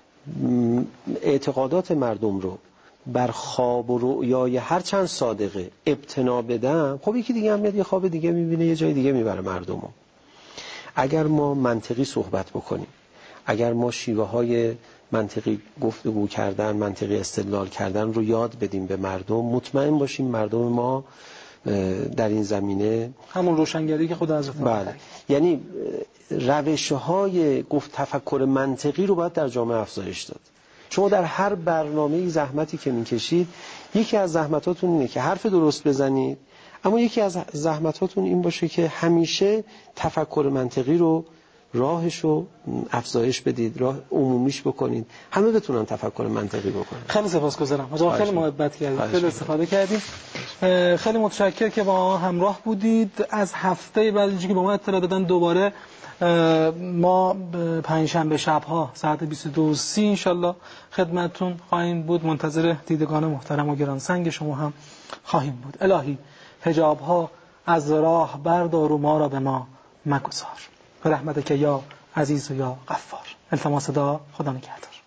اعتقادات مردم رو بر خواب و رؤیای هر چند صادقه ابتنا بدم، خب یکی دیگه هم میاد یه خواب دیگه میبینه، یه جای دیگه میبره مردمو. اگر ما منطقی صحبت بکنیم، اگر ما شیوه های منطقی گفتگو کردن، منطقی استدلال کردن رو یاد بدیم به مردم، مطمئن باشیم مردم ما در این زمینه همون روشنگری که خود حضرت بله، یعنی روش‌های گفت تفکر منطقی رو باید در جامعه افزایش داد. شما در هر برنامه زحمتی که میکشید، یکی از زحمتاتون اینه که حرف درست بزنید، اما یکی از زحمتاتون این باشه که همیشه تفکر منطقی رو راهشو افزایش بدید، راه عمومیش بکنید، همه بتونن تفکر منطقی بکنن. خیلی سپاسگزارم. آقا خیلی محبت کردید، خیلی استفاده کردیم. خیلی متشکرم که با ما همراه بودید. از هفته بعد که با ما اطلاع دادن دوباره ما پنجشنبه شب‌ها ساعت 22:30 ان شاءالله خدمتتون خواهیم بود. منتظر دیدگان محترم و گرانسنگ شما هم خواهیم بود. الهی حجاب‌ها از راه بردار و ما را به ما مگذار. به رحمتک یا عزیز و یا غفار. التماس دعا. خدا نگهدار.